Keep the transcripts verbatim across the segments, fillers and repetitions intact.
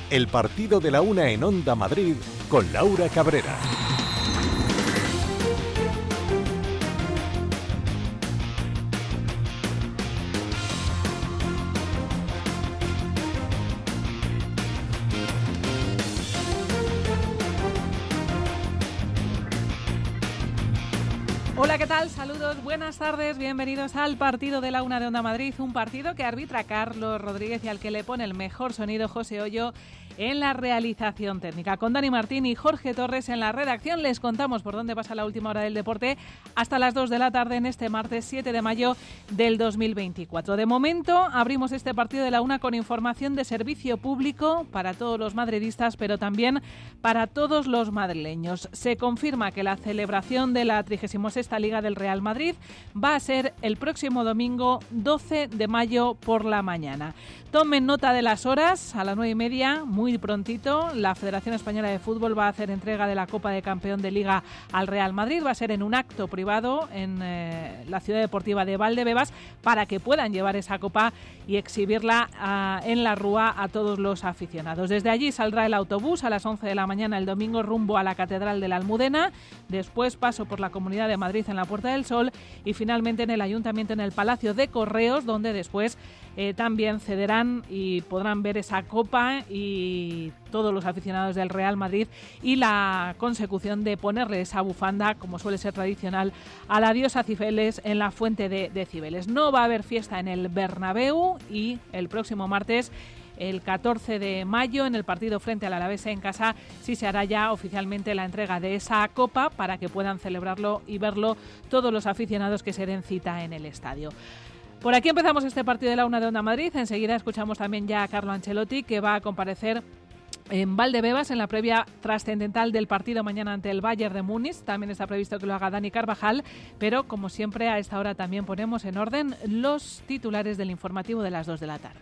el partido de la una en Onda Madrid con Laura Cabrera. Hola, ¿qué tal? Saludos, buenas tardes, bienvenidos al partido de la una de Onda Madrid, un partido que arbitra Carlos Rodríguez y al que le pone el mejor sonido José Hoyo en la realización técnica. Con Dani Martín y Jorge Torres en la redacción les contamos por dónde pasa la última hora del deporte hasta las dos de la tarde en este martes siete de mayo del dos mil veinticuatro. De momento abrimos este partido de la una con información de servicio público para todos los madridistas, pero también para todos los madrileños. Se confirma que la celebración de la trigésima sexta Liga del Real Madrid va a ser el próximo domingo doce de mayo por la mañana. Tomen nota de las horas, a las nueve y media, muy prontito, la Federación Española de Fútbol va a hacer entrega de la Copa de Campeón de Liga al Real Madrid. Va a ser en un acto privado en eh, la Ciudad Deportiva de Valdebebas para que puedan llevar esa copa y exhibirla uh, en la Rúa a todos los aficionados. Desde allí saldrá el autobús a las once de la mañana el domingo rumbo a la Catedral de la Almudena, después paso por la Comunidad de Madrid en la Puerta del Sol y finalmente en el Ayuntamiento en el Palacio de Correos, donde después eh, también cederán y podrán ver esa copa y todos los aficionados del Real Madrid y la consecución de ponerle esa bufanda, como suele ser tradicional, a la diosa Cibeles en la Fuente de, de Cibeles. No va a haber fiesta en el Bernabéu y el próximo martes, el catorce de mayo, en el partido frente al Alavés en casa, sí se hará ya oficialmente la entrega de esa copa para que puedan celebrarlo y verlo todos los aficionados que se den cita en el estadio. Por aquí empezamos este partido de la una de Onda Madrid. Enseguida escuchamos también ya a Carlo Ancelotti, que va a comparecer en Valdebebas en la previa trascendental del partido mañana ante el Bayern de Múnich. También está previsto que lo haga Dani Carvajal, pero como siempre a esta hora también ponemos en orden los titulares del informativo de las dos de la tarde.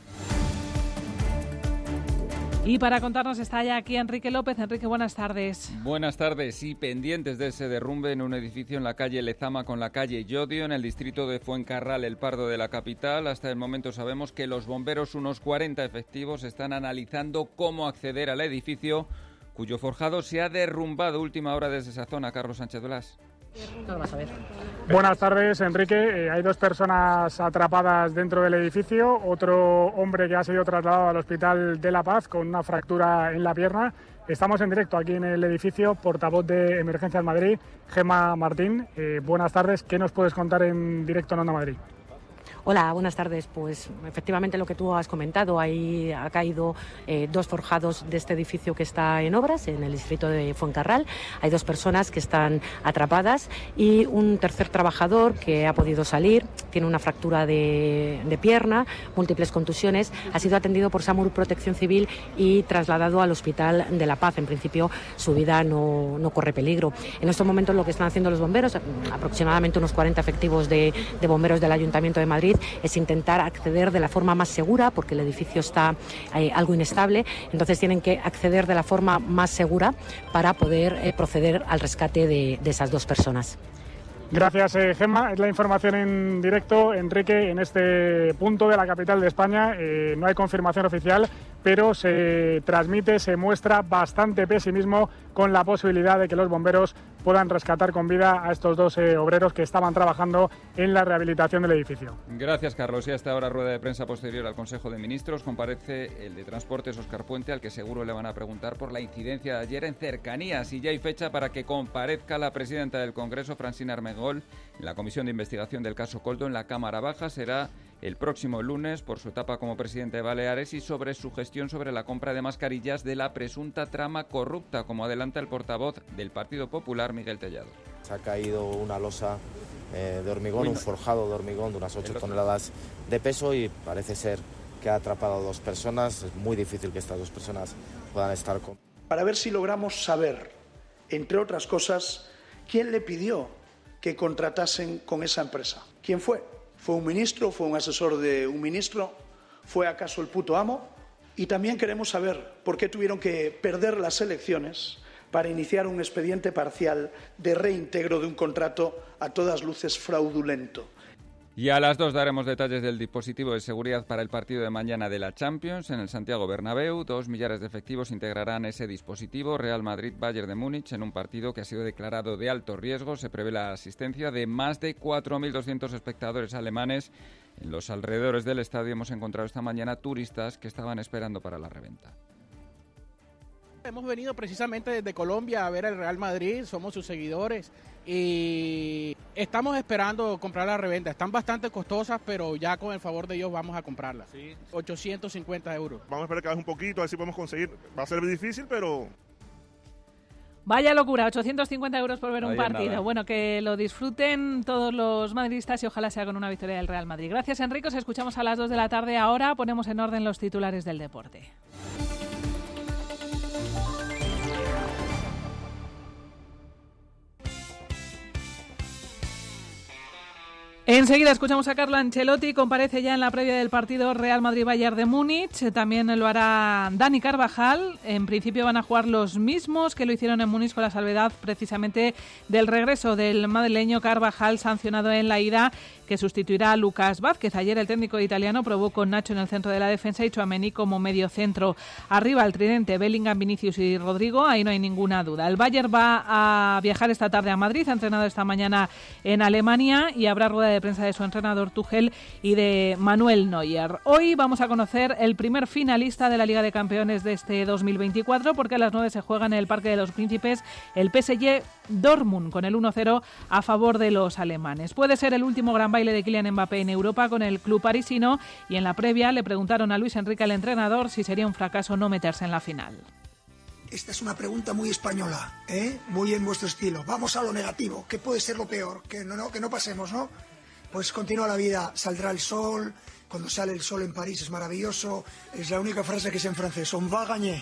Y para contarnos está ya aquí Enrique López. Enrique, buenas tardes. Buenas tardes. Y pendientes de ese derrumbe en un edificio en la calle Lezama con la calle Llodio, en el distrito de Fuencarral, El Pardo de la capital. Hasta el momento sabemos que los bomberos, unos cuarenta efectivos, están analizando cómo acceder al edificio, cuyo forjado se ha derrumbado. Última hora desde esa zona, Carlos Sánchez Blas. No lo vas a ver. Buenas tardes, Enrique. Eh, hay dos personas atrapadas dentro del edificio, otro hombre que ha sido trasladado al Hospital de La Paz con una fractura en la pierna. Estamos en directo aquí en el edificio, portavoz de Emergencias Madrid, Gemma Martín. Eh, buenas tardes, ¿qué nos puedes contar en directo en Onda Madrid? Hola, buenas tardes. Pues efectivamente lo que tú has comentado, ahí ha caído eh, dos forjados de este edificio que está en obras, en el distrito de Fuencarral. Hay dos personas que están atrapadas y un tercer trabajador que ha podido salir, tiene una fractura de, de pierna, múltiples contusiones, ha sido atendido por SAMUR Protección Civil y trasladado al Hospital de La Paz. En principio su vida no, no corre peligro. En estos momentos lo que están haciendo los bomberos, aproximadamente unos cuarenta efectivos de, de bomberos del Ayuntamiento de Madrid, es intentar acceder de la forma más segura, porque el edificio está eh, algo inestable, entonces tienen que acceder de la forma más segura para poder eh, proceder al rescate de, de esas dos personas. Gracias, eh, Gemma. Es la información en directo. Enrique, en este punto de la capital de España eh, no hay confirmación oficial, pero se transmite, se muestra bastante pesimismo con la posibilidad de que los bomberos puedan rescatar con vida a estos dos eh, obreros que estaban trabajando en la rehabilitación del edificio. Gracias, Carlos. Y hasta ahora, rueda de prensa posterior al Consejo de Ministros, comparece el de Transportes, Óscar Puente, al que seguro le van a preguntar por la incidencia de ayer en cercanías. Y ya hay fecha para que comparezca la presidenta del Congreso, Francina Armengol, en la comisión de investigación del caso Koldo en la Cámara Baja. Será el próximo lunes, por su etapa como presidente de Baleares y sobre su gestión sobre la compra de mascarillas de la presunta trama corrupta, como adelanta el portavoz del Partido Popular, Miguel Tellado. Se ha caído una losa eh, de hormigón, Uy, no. un forjado de hormigón de unas ocho toneladas de peso y parece ser que ha atrapado a dos personas. Es muy difícil que estas dos personas puedan estar con... Para ver si logramos saber, entre otras cosas, quién le pidió que contratasen con esa empresa. ¿Quién fue? ¿Fue un ministro? ¿Fue un asesor de un ministro? ¿Fue acaso el puto amo? Y también queremos saber por qué tuvieron que perder las elecciones para iniciar un expediente parcial de reintegro de un contrato a todas luces fraudulento. Y a las dos daremos detalles del dispositivo de seguridad para el partido de mañana de la Champions en el Santiago Bernabéu. Dos millares de efectivos integrarán ese dispositivo. Real Madrid-Bayern de Múnich en un partido que ha sido declarado de alto riesgo. Se prevé la asistencia de más de cuatro mil doscientos espectadores alemanes. En los alrededores del estadio hemos encontrado esta mañana turistas que estaban esperando para la reventa. Hemos venido precisamente desde Colombia a ver al Real Madrid, somos sus seguidores y estamos esperando comprar la reventa. Están bastante costosas, pero ya con el favor de Dios vamos a comprarlas. Sí. ochocientos cincuenta euros. Vamos a esperar que baje un poquito, a ver si podemos conseguir. Va a ser difícil, pero... Vaya locura, ochocientos cincuenta euros por ver un Ahí partido. nada. Bueno, que lo disfruten todos los madridistas y ojalá sea con una victoria del Real Madrid. Gracias, Enrique. Os escuchamos a las dos de la tarde. Ahora ponemos en orden los titulares del deporte. Enseguida escuchamos a Carlo Ancelotti, comparece ya en la previa del partido Real Madrid-Bayern de Múnich, también lo hará Dani Carvajal. En principio van a jugar los mismos que lo hicieron en Múnich, con la salvedad precisamente del regreso del madrileño Carvajal, sancionado en la ida, que sustituirá a Lucas Vázquez. Ayer el técnico italiano probó con Nacho en el centro de la defensa y Tchouaméni como medio centro. Arriba el tridente Bellingham, Vinicius y Rodrigo, ahí no hay ninguna duda. El Bayern va a viajar esta tarde a Madrid, ha entrenado esta mañana en Alemania y habrá rueda de prensa de su entrenador Tuchel y de Manuel Neuer. Hoy vamos a conocer el primer finalista de la Liga de Campeones de este dos mil veinticuatro, porque a las nueve se juega en el Parque de los Príncipes el P S G Dortmund con el uno cero a favor de los alemanes. Puede ser el último gran baile de Kylian Mbappé en Europa con el club parisino, y en la previa le preguntaron a Luis Enrique, el entrenador, si sería un fracaso no meterse en la final. Esta es una pregunta muy española, ¿eh? Muy en vuestro estilo. Vamos a lo negativo. ¿Qué puede ser lo peor? Que no, no, que no pasemos, ¿no? Pues continúa la vida, saldrá el sol. Cuando sale el sol en París es maravilloso. Es la única frase que sé en francés. On va gagner.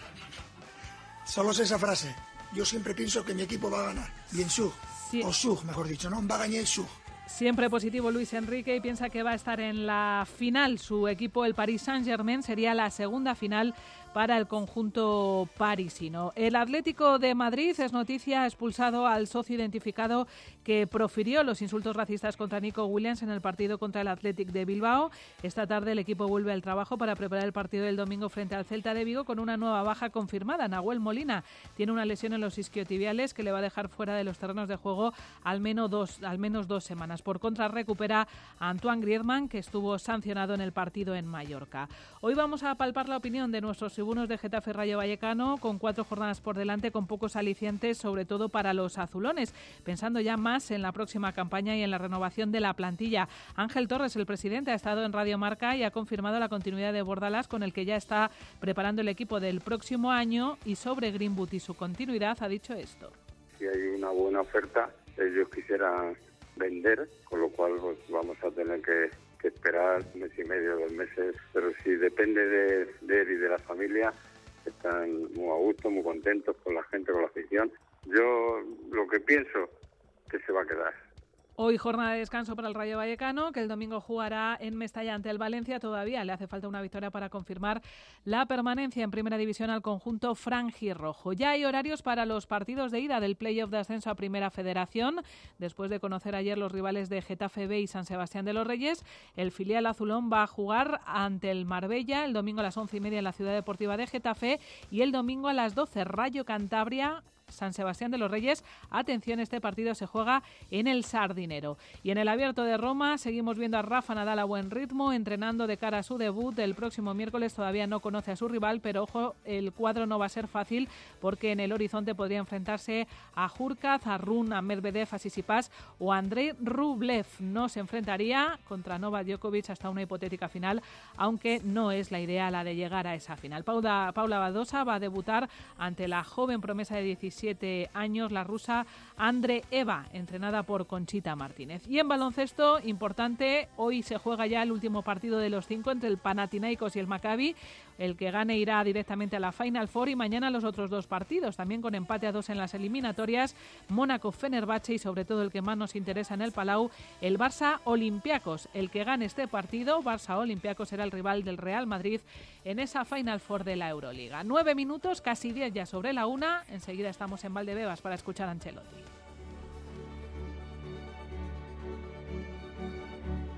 Solo sé esa frase. Yo siempre pienso que mi equipo va a ganar. Bien sûr. Sí. O sur, mejor dicho, ¿no? On va gagner el sur. Siempre positivo Luis Enrique y piensa que va a estar en la final. Su equipo, el Paris Saint-Germain, sería la segunda final para el conjunto parisino. El Atlético de Madrid, es noticia, ha expulsado al socio identificado que profirió los insultos racistas contra Nico Williams en el partido contra el Athletic de Bilbao. Esta tarde el equipo vuelve al trabajo para preparar el partido del domingo frente al Celta de Vigo con una nueva baja confirmada. Nahuel Molina tiene una lesión en los isquiotibiales que le va a dejar fuera de los terrenos de juego al menos dos, al menos dos semanas. Por contra, recupera a Antoine Griezmann, que estuvo sancionado en el partido en Mallorca. Hoy vamos a palpar la opinión de nuestros tribunos de Getafe Rayo Vallecano, con cuatro jornadas por delante, con pocos alicientes, sobre todo para los azulones, pensando ya más en la próxima campaña y en la renovación de la plantilla. Ángel Torres, el presidente, ha estado en Radio Marca y ha confirmado la continuidad de Bordalás, con el que ya está preparando el equipo del próximo año, y sobre Greenwood y su continuidad ha dicho esto. Si hay una buena oferta, ellos quisieran vender, con lo cual pues, vamos a tener que, que esperar un mes y medio, dos meses, pero si depende de, de él y de la familia, están muy a gusto, muy contentos con la gente, con la afición. Yo lo que pienso que se va a quedar. Hoy jornada de descanso para el Rayo Vallecano, que el domingo jugará en Mestalla ante el Valencia. Todavía le hace falta una victoria para confirmar la permanencia en Primera División al conjunto franjirrojo. Ya hay horarios para los partidos de ida del play-off de ascenso a Primera Federación. Después de conocer ayer los rivales de Getafe B y San Sebastián de los Reyes, el filial azulón va a jugar ante el Marbella el domingo a las once y media en la Ciudad Deportiva de Getafe, y el domingo a las doce Rayo Cantabria, San Sebastián de los Reyes. Atención, este partido se juega en el Sardinero. Y en el Abierto de Roma seguimos viendo a Rafa Nadal a buen ritmo, entrenando de cara a su debut del próximo miércoles. Todavía no conoce a su rival, pero ojo, el cuadro no va a ser fácil, porque en el horizonte podría enfrentarse a Hurkacz, a Run, a Medvedev, a Tsitsipas o a Andrei Rublev. No se enfrentaría contra Novak Djokovic hasta una hipotética final, aunque no es la idea la de llegar a esa final. Paula, Paula Badosa va a debutar ante la joven promesa de diecisiete años, la rusa Andreeva, entrenada por Conchita Martínez. Y en baloncesto, importante, hoy se juega ya el último partido de los cinco entre el Panathinaikos y el Maccabi. El que gane irá directamente a la Final Four, y mañana los otros dos partidos, también con empate a dos en las eliminatorias, Mónaco-Fenerbahce y sobre todo el que más nos interesa en el Palau, el Barça-Olympiacos. El que gane este partido, Barça-Olympiacos, será el rival del Real Madrid en esa Final Four de la Euroliga. Nueve minutos, casi diez ya sobre la una. Enseguida estamos en Valdebebas para escuchar a Ancelotti.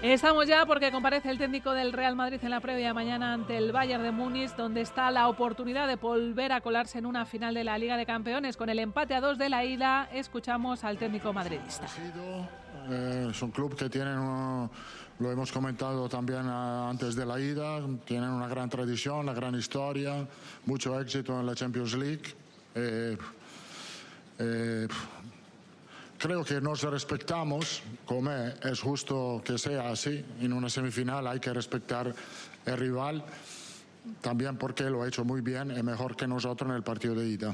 Estamos ya porque comparece el técnico del Real Madrid en la previa mañana ante el Bayern de Múnich, donde está la oportunidad de volver a colarse en una final de la Liga de Campeones. Con el empate a dos de la ida, escuchamos al técnico madridista. Eh, es un club que tienen, uno, lo hemos comentado también a, antes de la ida, tienen una gran tradición, una gran historia, mucho éxito en la Champions League. Eh, eh, Creo que nos respetamos, como es justo que sea así. En una semifinal hay que respetar el rival, también porque lo ha hecho muy bien y mejor que nosotros en el partido de ida.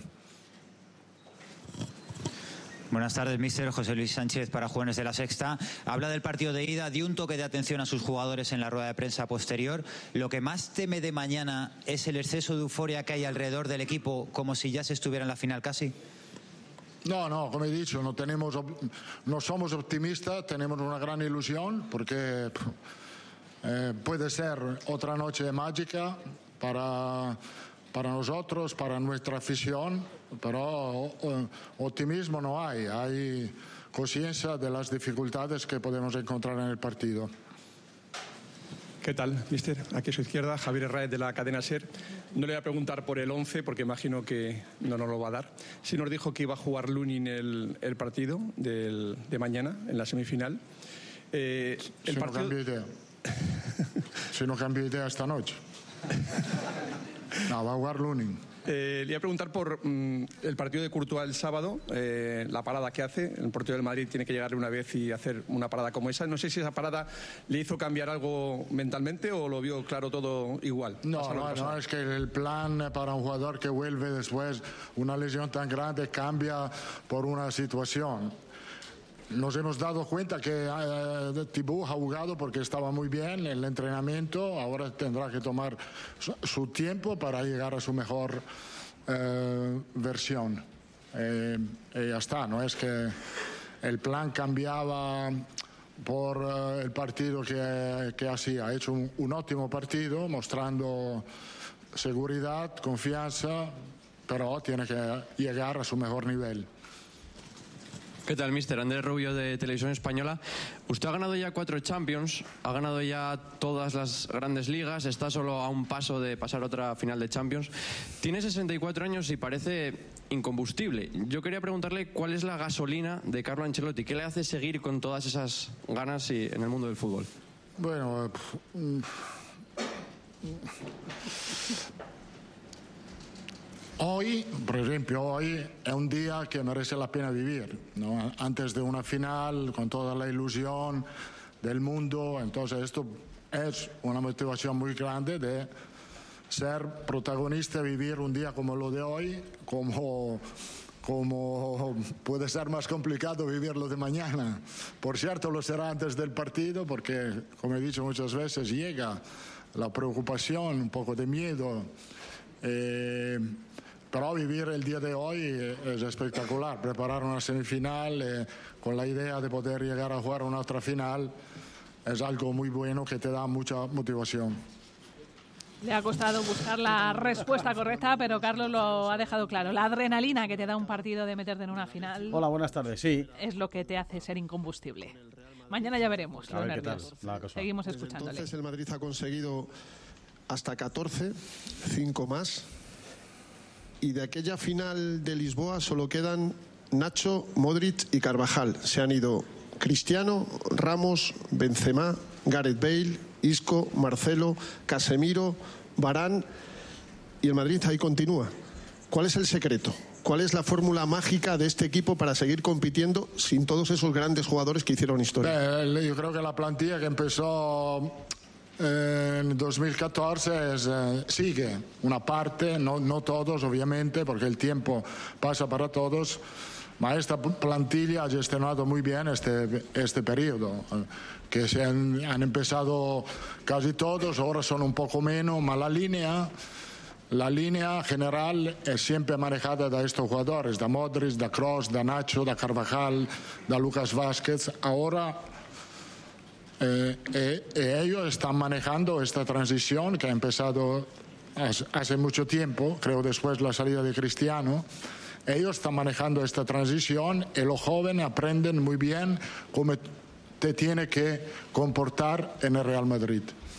Buenas tardes, míster. José Luis Sánchez para Jóvenes de la Sexta. Habla del partido de ida, dio un toque de atención a sus jugadores en la rueda de prensa posterior. Lo que más teme de mañana es el exceso de euforia que hay alrededor del equipo, como si ya se estuviera en la final casi. No, no, como he dicho, no, tenemos, no somos optimistas, tenemos una gran ilusión porque eh, puede ser otra noche mágica para, para nosotros, para nuestra afición, pero eh, optimismo no hay, hay conciencia de las dificultades que podemos encontrar en el partido. ¿Qué tal, mister? Aquí a su izquierda, Javier Herráez de la cadena SER. No le voy a preguntar por el once porque imagino que no nos lo va a dar. Sí nos dijo que iba a jugar Lunin el, el partido del, de mañana, en la semifinal. Eh, el si, partido... no cambio idea. si no cambio idea esta noche. No, va a jugar Lunin. Eh, le voy a preguntar por mmm, el partido de Courtois el sábado, eh, la parada que hace. El portero del Madrid tiene que llegarle una vez y hacer una parada como esa. No sé si esa parada le hizo cambiar algo mentalmente o lo vio claro todo igual. No, no, no, es que el plan para un jugador que vuelve después una lesión tan grande cambia por una situación. Nos hemos dado cuenta que eh, Thibaut ha jugado porque estaba muy bien en el entrenamiento, ahora tendrá que tomar su, su tiempo para llegar a su mejor eh, versión. Eh, y ya está, no es que el plan cambiaba por eh, el partido que, que hacía. Ha hecho un, un ótimo partido, mostrando seguridad, confianza, pero tiene que llegar a su mejor nivel. ¿Qué tal, mister? Andrés Rubio de Televisión Española. Usted ha ganado ya cuatro Champions, ha ganado ya todas las grandes ligas, está solo a un paso de pasar otra final de Champions. Tiene sesenta y cuatro años y parece incombustible. Yo quería preguntarle cuál es la gasolina de Carlo Ancelotti, ¿qué le hace seguir con todas esas ganas y, en el mundo del fútbol? Bueno, mm, hoy, por ejemplo, hoy es un día que merece la pena vivir, ¿no? Antes de una final, con toda la ilusión del mundo, entonces esto es una motivación muy grande de ser protagonista, vivir un día como lo de hoy, como, como puede ser más complicado vivirlo de mañana. Por cierto, lo será antes del partido, porque, como he dicho muchas veces, llega la preocupación, un poco de miedo. Eh, Pero vivir el día de hoy es espectacular, preparar una semifinal eh, con la idea de poder llegar a jugar una otra final es algo muy bueno que te da mucha motivación. Le ha costado buscar la respuesta correcta, pero Carlos lo ha dejado claro. La adrenalina que te da un partido de meterte en una final. Hola, buenas tardes, sí. Es lo que te hace ser incombustible. Mañana ya veremos los nervios. Seguimos escuchándole. Entonces el Madrid ha conseguido hasta catorce, cinco más. Y de aquella final de Lisboa solo quedan Nacho, Modric y Carvajal. Se han ido Cristiano, Ramos, Benzema, Gareth Bale, Isco, Marcelo, Casemiro, Varane, y el Madrid ahí continúa. ¿Cuál es el secreto? ¿Cuál es la fórmula mágica de este equipo para seguir compitiendo sin todos esos grandes jugadores que hicieron historia? Eh, yo creo que la plantilla que empezó en dos mil catorce es, eh, sigue una parte, no, no todos obviamente, porque el tiempo pasa para todos, ma esta plantilla ha gestionado muy bien este, este periodo, eh, que se han, han empezado casi todos, ahora son un poco menos, ma la línea, la línea general es siempre manejada de estos jugadores, de Modric, de Kroos, de Nacho, de Carvajal, de Lucas Vázquez. Ahora Eh, eh, eh, ellos están manejando esta transición que ha empezado hace, hace mucho tiempo, creo después de la salida de Cristiano. Ellos están manejando esta transición y los jóvenes aprenden muy bien cómo te tiene que comportar en el Real Madrid.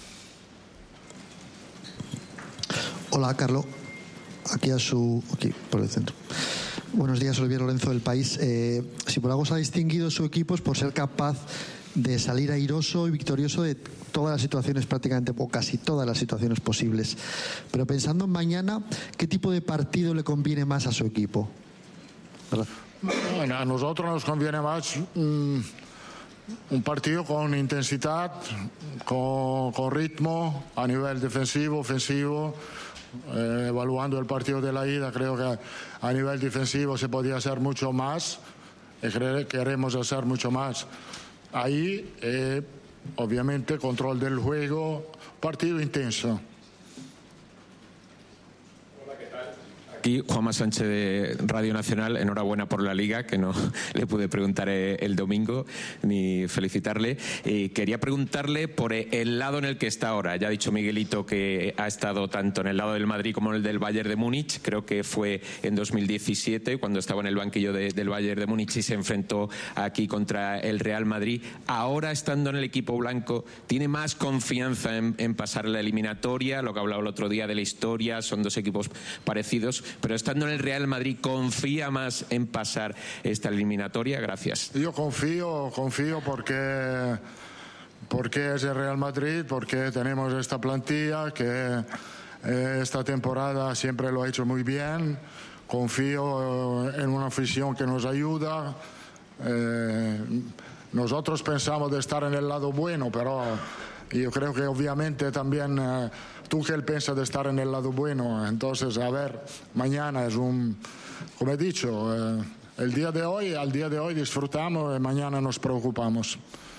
Hola, Carlos. Aquí a su... Aquí, por el centro. Buenos días, Olivier Lorenzo del País. Eh, si por algo se ha distinguido su equipo es por ser capaz de salir airoso y victorioso de todas las situaciones, prácticamente, o casi todas las situaciones posibles. Pero pensando en mañana, ¿qué tipo de partido le conviene más a su equipo? Bueno, a nosotros nos conviene más um, un partido con intensidad, con, con ritmo, a nivel defensivo, ofensivo. Eh, evaluando el partido de la ida, creo que a nivel defensivo se podía hacer mucho más y cre- queremos hacer mucho más. Ahí, eh, obviamente, control del juego, partido intenso. Aquí Juanma Sánchez de Radio Nacional, enhorabuena por la Liga, que no le pude preguntar el domingo ni felicitarle. Y quería preguntarle por el lado en el que está ahora. Ya ha dicho Miguelito que ha estado tanto en el lado del Madrid como en el del Bayern de Múnich. Creo que fue en dos mil diecisiete cuando estaba en el banquillo de, del Bayern de Múnich y se enfrentó aquí contra el Real Madrid. Ahora, estando en el equipo blanco, ¿tiene más confianza en, en pasar la eliminatoria? Lo que hablaba el otro día de la historia, son dos equipos parecidos. Pero estando en el Real Madrid, ¿confía más en pasar esta eliminatoria? Gracias. Yo confío, confío porque, porque es el Real Madrid, porque tenemos esta plantilla que eh, esta temporada siempre lo ha hecho muy bien. Confío en una afición que nos ayuda. Eh, nosotros pensamos de estar en el lado bueno, pero yo creo que obviamente también eh, Tuchel piensa de estar en el lado bueno. Entonces, a ver, mañana es un, como he dicho, eh, el día de hoy, al día de hoy disfrutamos y mañana nos preocupamos.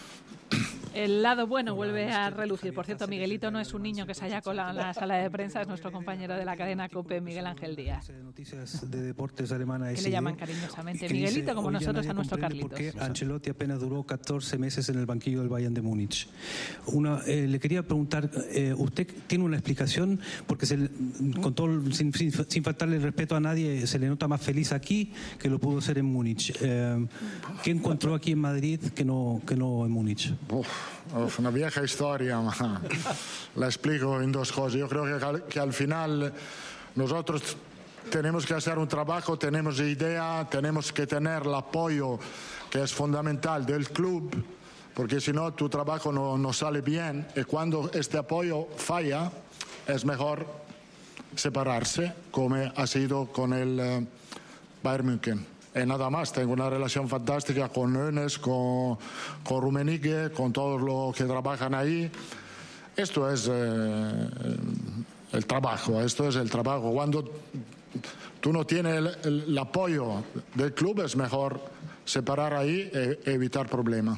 El lado bueno vuelve a relucir. Por cierto, Miguelito no es un niño que se haya colado en la sala de prensa, es nuestro compañero de la cadena COPE, Miguel Ángel Díaz. Noticias de deportes alemana. Que le llaman cariñosamente Miguelito, como nosotros a nuestro Carlitos. Porque Ancelotti apenas duró catorce meses en el banquillo del Bayern de Múnich. Una, eh, le quería preguntar, eh, ¿usted tiene una explicación? Porque se le, con todo, sin, sin, sin faltarle el respeto a nadie, se le nota más feliz aquí que lo pudo ser en Múnich. Eh, ¿Qué encontró aquí en Madrid que no, que no en Múnich? Uf, uf, una vieja historia, ma la explico en dos cosas. Yo creo que, que al final nosotros tenemos que hacer un trabajo, tenemos idea, tenemos que tener el apoyo que es fundamental del club, porque si no tu trabajo no, no sale bien, y cuando este apoyo falla es mejor separarse, como ha sido con el uh, Bayern München. Y nada más, tengo una relación fantástica con Enes, con, con Rummenigge, con todos los que trabajan ahí. Esto es eh, el trabajo, esto es el trabajo. Cuando tú no tienes el, el, el apoyo del club, es mejor separar ahí e evitar problemas.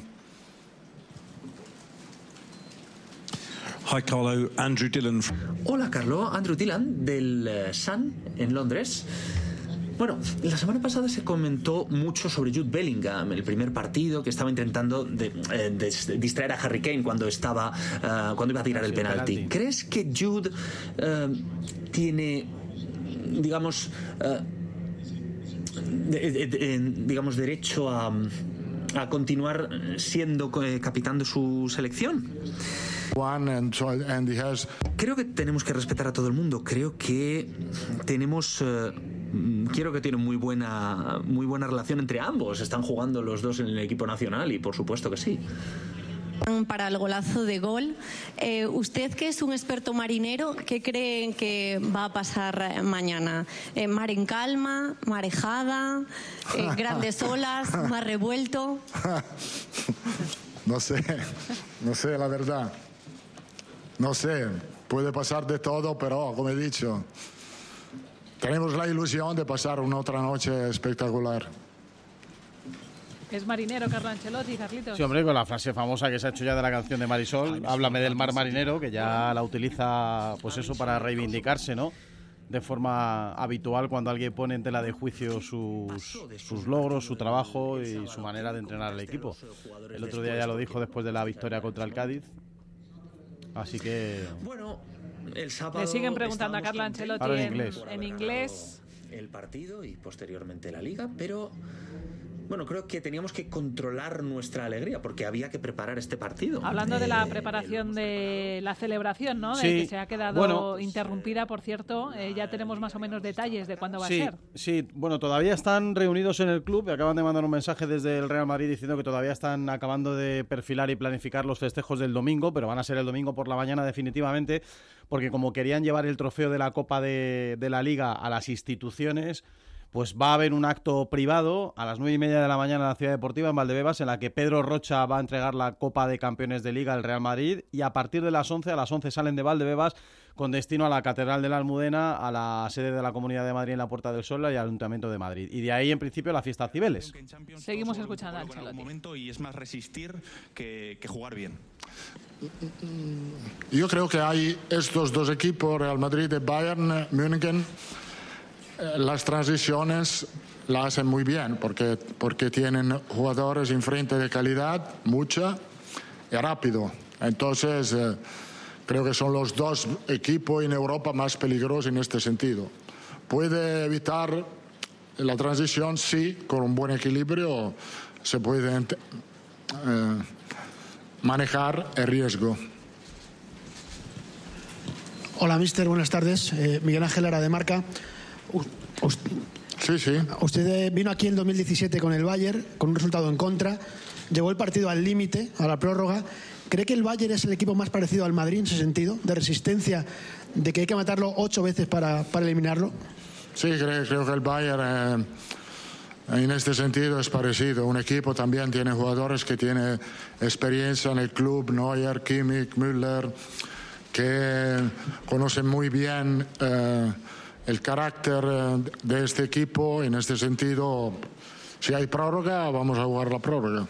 Hi Carlo, Andrew Dillon. Hola Carlo, Andrew Dillon del uh, Sun en Londres. Bueno, la semana pasada se comentó mucho sobre Jude Bellingham, el primer partido que estaba intentando de, eh, de distraer a Harry Kane cuando estaba uh, cuando iba a tirar el penalti. ¿Crees que Jude uh, tiene, digamos, uh, de, de, de, digamos derecho a, a continuar siendo eh, capitán de su selección? Creo que tenemos que respetar a todo el mundo. Creo que tenemos uh, Quiero que tienen muy buena, muy buena relación entre ambos. Están jugando los dos en el equipo nacional y por supuesto que sí. Para el golazo de gol, eh, usted que es un experto marinero, ¿qué cree que va a pasar mañana? Eh, ¿Mar en calma, marejada, eh, grandes olas, mar revuelto? No sé, no sé la verdad. No sé, puede pasar de todo, pero como he dicho, tenemos la ilusión de pasar una otra noche espectacular. Es marinero Carlo Ancelotti, Carlitos. Sí, hombre, con la frase famosa que se ha hecho ya de la canción de Marisol, háblame del mar marinero, que ya la utiliza, pues eso, para reivindicarse, ¿no? De forma habitual cuando alguien pone en tela de juicio sus, sus logros, su trabajo y su manera de entrenar al equipo. El otro día ya lo dijo después de la victoria contra el Cádiz. Así que... Bueno, el sábado... Le siguen preguntando a Carlo Ancelotti en, en inglés. El partido y posteriormente la Liga, pero Bueno, creo que teníamos que controlar nuestra alegría porque había que preparar este partido. Hablando eh, de la preparación de la celebración, ¿no? De sí, que se ha quedado bueno, interrumpida, por cierto, eh, ya tenemos más o menos detalles de cuándo va sí, a ser. Sí, bueno, todavía están reunidos en el club y acaban de mandar un mensaje desde el Real Madrid diciendo que todavía están acabando de perfilar y planificar los festejos del domingo, pero van a ser el domingo por la mañana definitivamente, porque como querían llevar el trofeo de la Copa de, de la Liga a las instituciones, pues va a haber un acto privado a las nueve y media de la mañana en la Ciudad Deportiva, en Valdebebas, en la que Pedro Rocha va a entregar la Copa de Campeones de Liga al Real Madrid, y a partir de las once, a las once salen de Valdebebas con destino a la Catedral de la Almudena, a la sede de la Comunidad de Madrid en la Puerta del Sol y al Ayuntamiento de Madrid. Y de ahí, en principio, la fiesta Cibeles. Seguimos escuchando a Ancelotti. Momento y es más resistir que, que jugar bien. Yo creo que hay estos dos equipos, Real Madrid y Bayern München, las transiciones las hacen muy bien porque, porque tienen jugadores enfrente de calidad, mucha, y rápido. Entonces, eh, creo que son los dos equipos en Europa más peligrosos en este sentido. ¿Puede evitar la transición? Sí, con un buen equilibrio se puede eh, manejar el riesgo. Hola, mister, buenas tardes. Eh, Miguel Ángel Lara de Marca. Usted, sí, sí. Usted vino aquí en dos mil diecisiete con el Bayern, con un resultado en contra, llevó el partido al límite, a la prórroga. ¿Cree que el Bayern es el equipo más parecido al Madrid en ese sentido, de resistencia, de que hay que matarlo ocho veces para, para eliminarlo? Sí, creo, creo que el Bayern eh, en este sentido es parecido. Un equipo también tiene jugadores que tienen experiencia en el club, Neuer, Kimmich, Müller, que conocen muy bien eh, el carácter de este equipo. En este sentido, si hay prórroga, vamos a jugar la prórroga.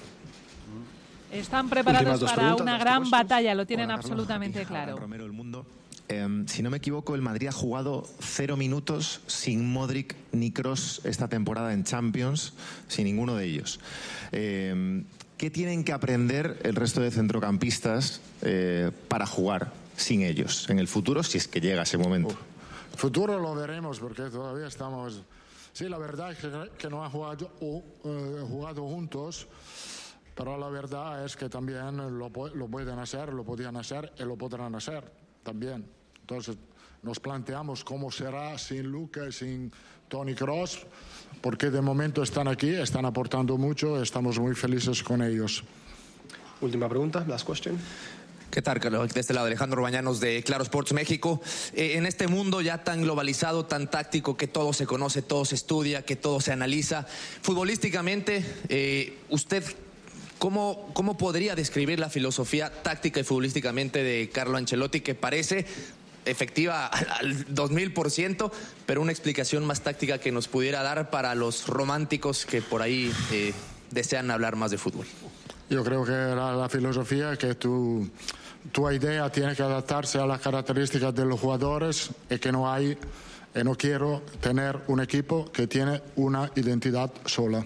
Están preparados para una gran batalla, lo tienen absolutamente claro. Romero, El Mundo. Eh, si no me equivoco, el Madrid ha jugado cero minutos sin Modric ni Kroos esta temporada en Champions, sin ninguno de ellos. Eh, ¿Qué tienen que aprender el resto de centrocampistas eh, para jugar sin ellos en el futuro, si es que llega ese momento? El futuro lo veremos porque todavía estamos... Sí, la verdad es que, que no han jugado, uh, jugado juntos, pero la verdad es que también lo, lo pueden hacer, lo podían hacer y lo podrán hacer también. Entonces nos planteamos cómo será sin Lucas, sin Toni Kroos, porque de momento están aquí, están aportando mucho, estamos muy felices con ellos. Última pregunta, last question. ¿Qué tal, Carlos? De este lado, Alejandro Bañanos de Claro Sports México. Eh, en este mundo ya tan globalizado, tan táctico, que todo se conoce, todo se estudia, que todo se analiza, futbolísticamente, eh, usted, ¿cómo, ¿cómo podría describir la filosofía táctica y futbolísticamente de Carlo Ancelotti, que parece efectiva al dos mil por ciento, pero una explicación más táctica que nos pudiera dar para los románticos que por ahí eh, desean hablar más de fútbol? Yo creo que la, la filosofía es que tu, tu idea tiene que adaptarse a las características de los jugadores y que no hay, y no quiero tener un equipo que tiene una identidad sola.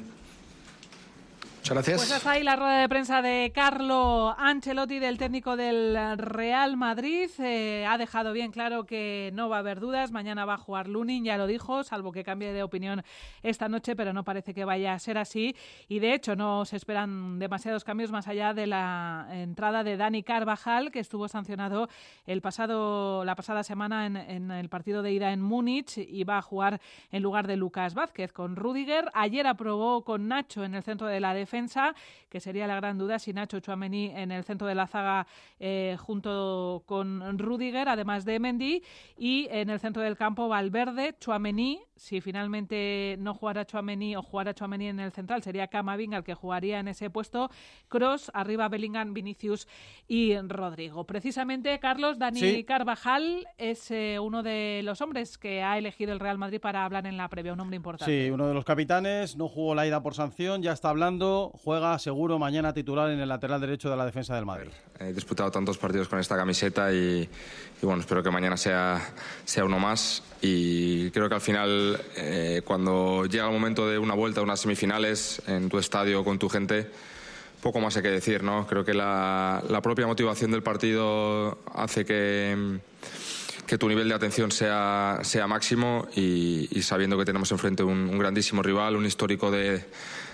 Muchas gracias. Pues hasta ahí la rueda de prensa de Carlo Ancelotti, del técnico del Real Madrid. Eh, ha dejado bien claro que no va a haber dudas. Mañana va a jugar Lunin, ya lo dijo, salvo que cambie de opinión esta noche, pero no parece que vaya a ser así. Y de hecho no se esperan demasiados cambios más allá de la entrada de Dani Carvajal, que estuvo sancionado el pasado la pasada semana en, en el partido de ida en Múnich y va a jugar en lugar de Lucas Vázquez con Rüdiger. Ayer aprobó con Nacho en el centro de la defensa, que sería la gran duda si Nacho Tchouaméni en el centro de la zaga eh, junto con Rüdiger, además de Mendy, y en el centro del campo Valverde, Tchouaméni. Si finalmente no jugara Tchouaméni o jugara Tchouaméni en el central, sería Camavinga el que jugaría en ese puesto. Kroos, arriba Bellingham, Vinicius y Rodrigo. Precisamente, Carlos, Dani sí. Carvajal es eh, uno de los hombres que ha elegido el Real Madrid para hablar en la previa, un hombre importante. Sí, uno de los capitanes, no jugó la ida por sanción, ya está hablando, juega seguro mañana titular en el lateral derecho de la defensa del Madrid. He disputado tantos partidos con esta camiseta y, y bueno, espero que mañana sea, sea uno más, y creo que al final eh, cuando llega el momento de una vuelta, unas semifinales en tu estadio con tu gente, poco más hay que decir, ¿no? Creo que la, la propia motivación del partido hace que, que tu nivel de atención sea, sea máximo, y, y sabiendo que tenemos enfrente un, un grandísimo rival, un histórico de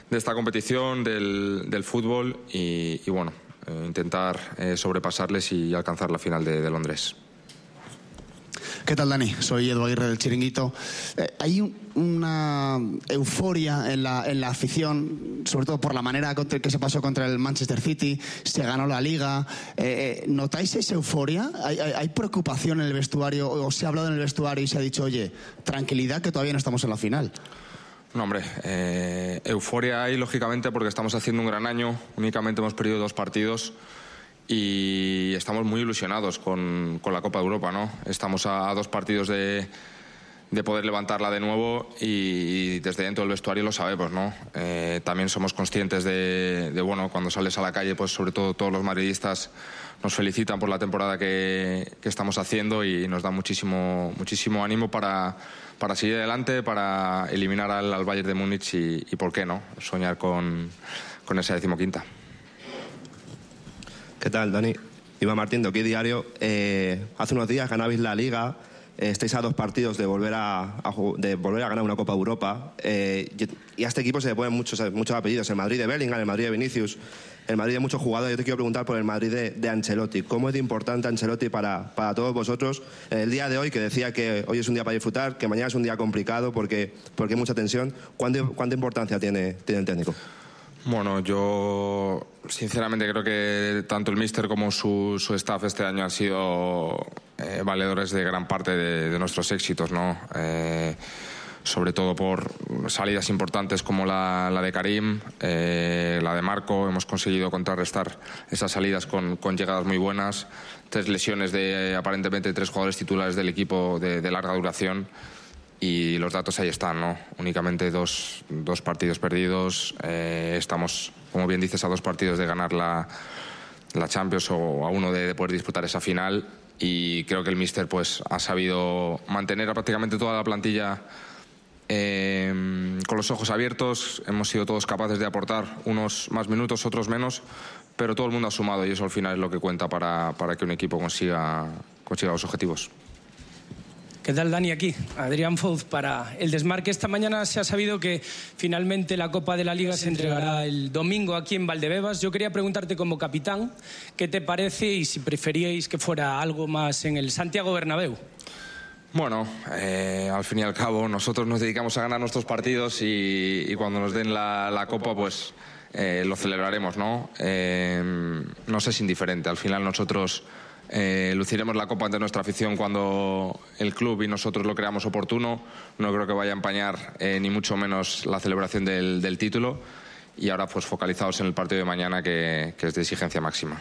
de esta competición, del, del fútbol y, y bueno, eh, intentar eh, sobrepasarles y alcanzar la final de, de Londres. ¿Qué tal, Dani? Soy Edu Aguirre del Chiringuito. Eh, hay un, una euforia en la, en la afición, sobre todo por la manera que se pasó contra el Manchester City, se ganó la Liga. Eh, ¿Notáis esa euforia? ¿Hay, hay, ¿Hay preocupación en el vestuario o se ha hablado en el vestuario y se ha dicho, oye, tranquilidad que todavía no estamos en la final? No, hombre, eh, euforia hay, lógicamente, porque estamos haciendo un gran año. Únicamente hemos perdido dos partidos y estamos muy ilusionados con, con la Copa de Europa, ¿no? Estamos a, a dos partidos de, de poder levantarla de nuevo y, y desde dentro del vestuario lo sabemos, ¿no? Eh, también somos conscientes de, de, bueno, cuando sales a la calle, pues sobre todo todos los madridistas nos felicitan por la temporada que, que estamos haciendo y nos da muchísimo, muchísimo ánimo para, para seguir adelante, para eliminar al, al Bayern de Múnich y, y, ¿por qué no?, soñar con, con esa decimoquinta. ¿Qué tal, Dani? Iván Martín, de Aquí Diario. Eh, hace unos días ganabais la Liga, eh, estáis a dos partidos de volver a, a, de volver a ganar una Copa de Europa. Eh, y a este equipo se le ponen muchos, muchos apellidos. El Madrid de Bellingham, el Madrid de Vinicius, el Madrid de muchos jugadores. Yo te quiero preguntar por el Madrid de, de Ancelotti. ¿Cómo es de importante Ancelotti para, para todos vosotros en el día de hoy, que decía que hoy es un día para disfrutar, que mañana es un día complicado porque, porque hay mucha tensión? ¿Cuánta, cuánta importancia tiene, tiene el técnico? Bueno, yo sinceramente creo que tanto el míster como su, su staff este año han sido eh, valedores de gran parte de, de nuestros éxitos, ¿no? Eh, sobre todo por salidas importantes como la, la de Karim, eh, la de Marco. Hemos conseguido contrarrestar esas salidas con, con llegadas muy buenas. Tres lesiones de eh, aparentemente tres jugadores titulares del equipo de, de larga duración. Y los datos ahí están, ¿no? Únicamente dos, dos partidos perdidos. Eh, estamos, como bien dices, a dos partidos de ganar la, la Champions o a uno de, de poder disputar esa final. Y creo que el míster pues, ha sabido mantener a prácticamente toda la plantilla eh, con los ojos abiertos. Hemos sido todos capaces de aportar unos más minutos, otros menos, pero todo el mundo ha sumado y eso al final es lo que cuenta para, para que un equipo consiga, consiga los objetivos. ¿Qué tal, Dani? Aquí, Adrián Fouz para El Desmarque. Esta mañana se ha sabido que finalmente la Copa de la Liga se entregará el domingo aquí en Valdebebas. Yo quería preguntarte como capitán, ¿qué te parece y si preferíais que fuera algo más en el Santiago Bernabéu? Bueno, eh, al fin y al cabo nosotros nos dedicamos a ganar nuestros partidos y, y cuando nos den la, la Copa pues eh, lo celebraremos, ¿no? Eh, no sé, es indiferente. Al final nosotros Eh, luciremos la Copa ante nuestra afición cuando el club y nosotros lo creamos oportuno. No creo que vaya a empañar eh, ni mucho menos la celebración del, del título y ahora pues focalizados en el partido de mañana que, que es de exigencia máxima.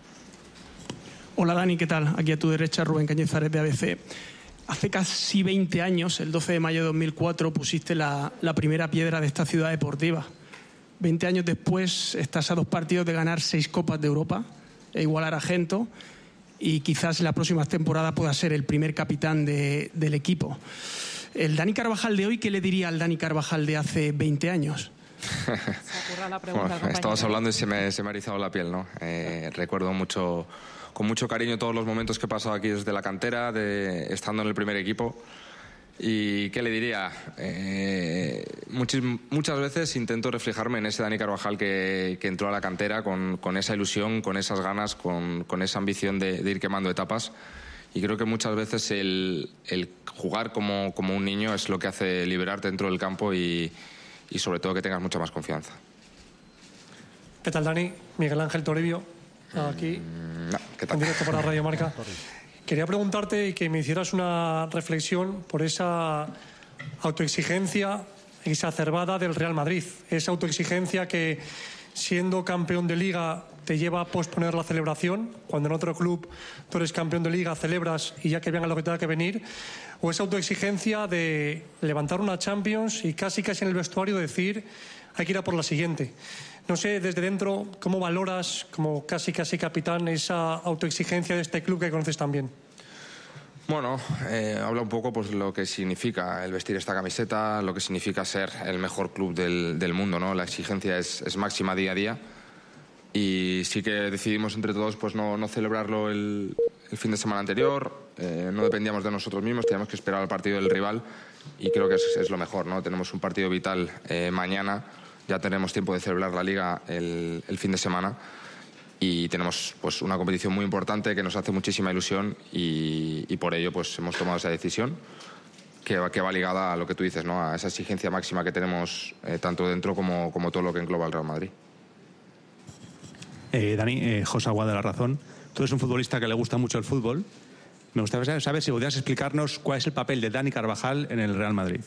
Hola, Dani, ¿qué tal? Aquí a tu derecha Rubén Cañizares de A B C. Hace casi veinte años, el doce de mayo de dos mil cuatro, pusiste la, la primera piedra de esta ciudad deportiva. veinte años después estás a dos partidos de ganar seis Copas de Europa e igualar a Gento, y quizás en la próxima temporada pueda ser el primer capitán de, del equipo. El Dani Carvajal de hoy, ¿qué le diría al Dani Carvajal de hace veinte años? La pregunta, bueno, estabas hablando y se me, se me ha erizado la piel, ¿no? Eh, recuerdo mucho, con mucho cariño todos los momentos que he pasado aquí desde la cantera, de, estando en el primer equipo. ¿Y qué le diría? Eh, muchas, muchas veces intento reflejarme en ese Dani Carvajal que, que entró a la cantera con, con esa ilusión, con esas ganas, con, con esa ambición de, de ir quemando etapas. Y creo que muchas veces el, el jugar como, como un niño es lo que hace liberarte dentro del campo y, y sobre todo que tengas mucha más confianza. ¿Qué tal, Dani? Miguel Ángel Toribio, aquí, no, ¿qué tal? en directo para Radio Marca. Quería preguntarte y que me hicieras una reflexión por esa autoexigencia exacerbada del Real Madrid. Esa autoexigencia que, siendo campeón de Liga, te lleva a posponer la celebración, cuando en otro club tú eres campeón de Liga, celebras y ya que venga lo que tenga que venir. O esa autoexigencia de levantar una Champions y casi casi en el vestuario decir hay que ir a por la siguiente. No sé, desde dentro, ¿cómo valoras, como casi casi capitán, esa autoexigencia de este club que conoces tan bien? Bueno, eh, habla un poco pues lo que significa el vestir esta camiseta, lo que significa ser el mejor club del, del mundo, ¿no? La exigencia es, es máxima día a día y sí que decidimos entre todos pues no, no celebrarlo el, el fin de semana anterior, eh, no dependíamos de nosotros mismos, teníamos que esperar al partido del rival y creo que es, es lo mejor, ¿no? Tenemos un partido vital eh, mañana ya tenemos tiempo de celebrar la Liga el, el fin de semana y tenemos pues una competición muy importante que nos hace muchísima ilusión y, y por ello pues hemos tomado esa decisión que va, que va ligada a lo que tú dices, ¿no? A esa exigencia máxima que tenemos eh, tanto dentro como, como todo lo que engloba el Real Madrid. Eh, Dani, eh, José Aguad de La Razón. Tú eres un futbolista que le gusta mucho el fútbol. Me gustaría saber si podrías explicarnos cuál es el papel de Dani Carvajal en el Real Madrid.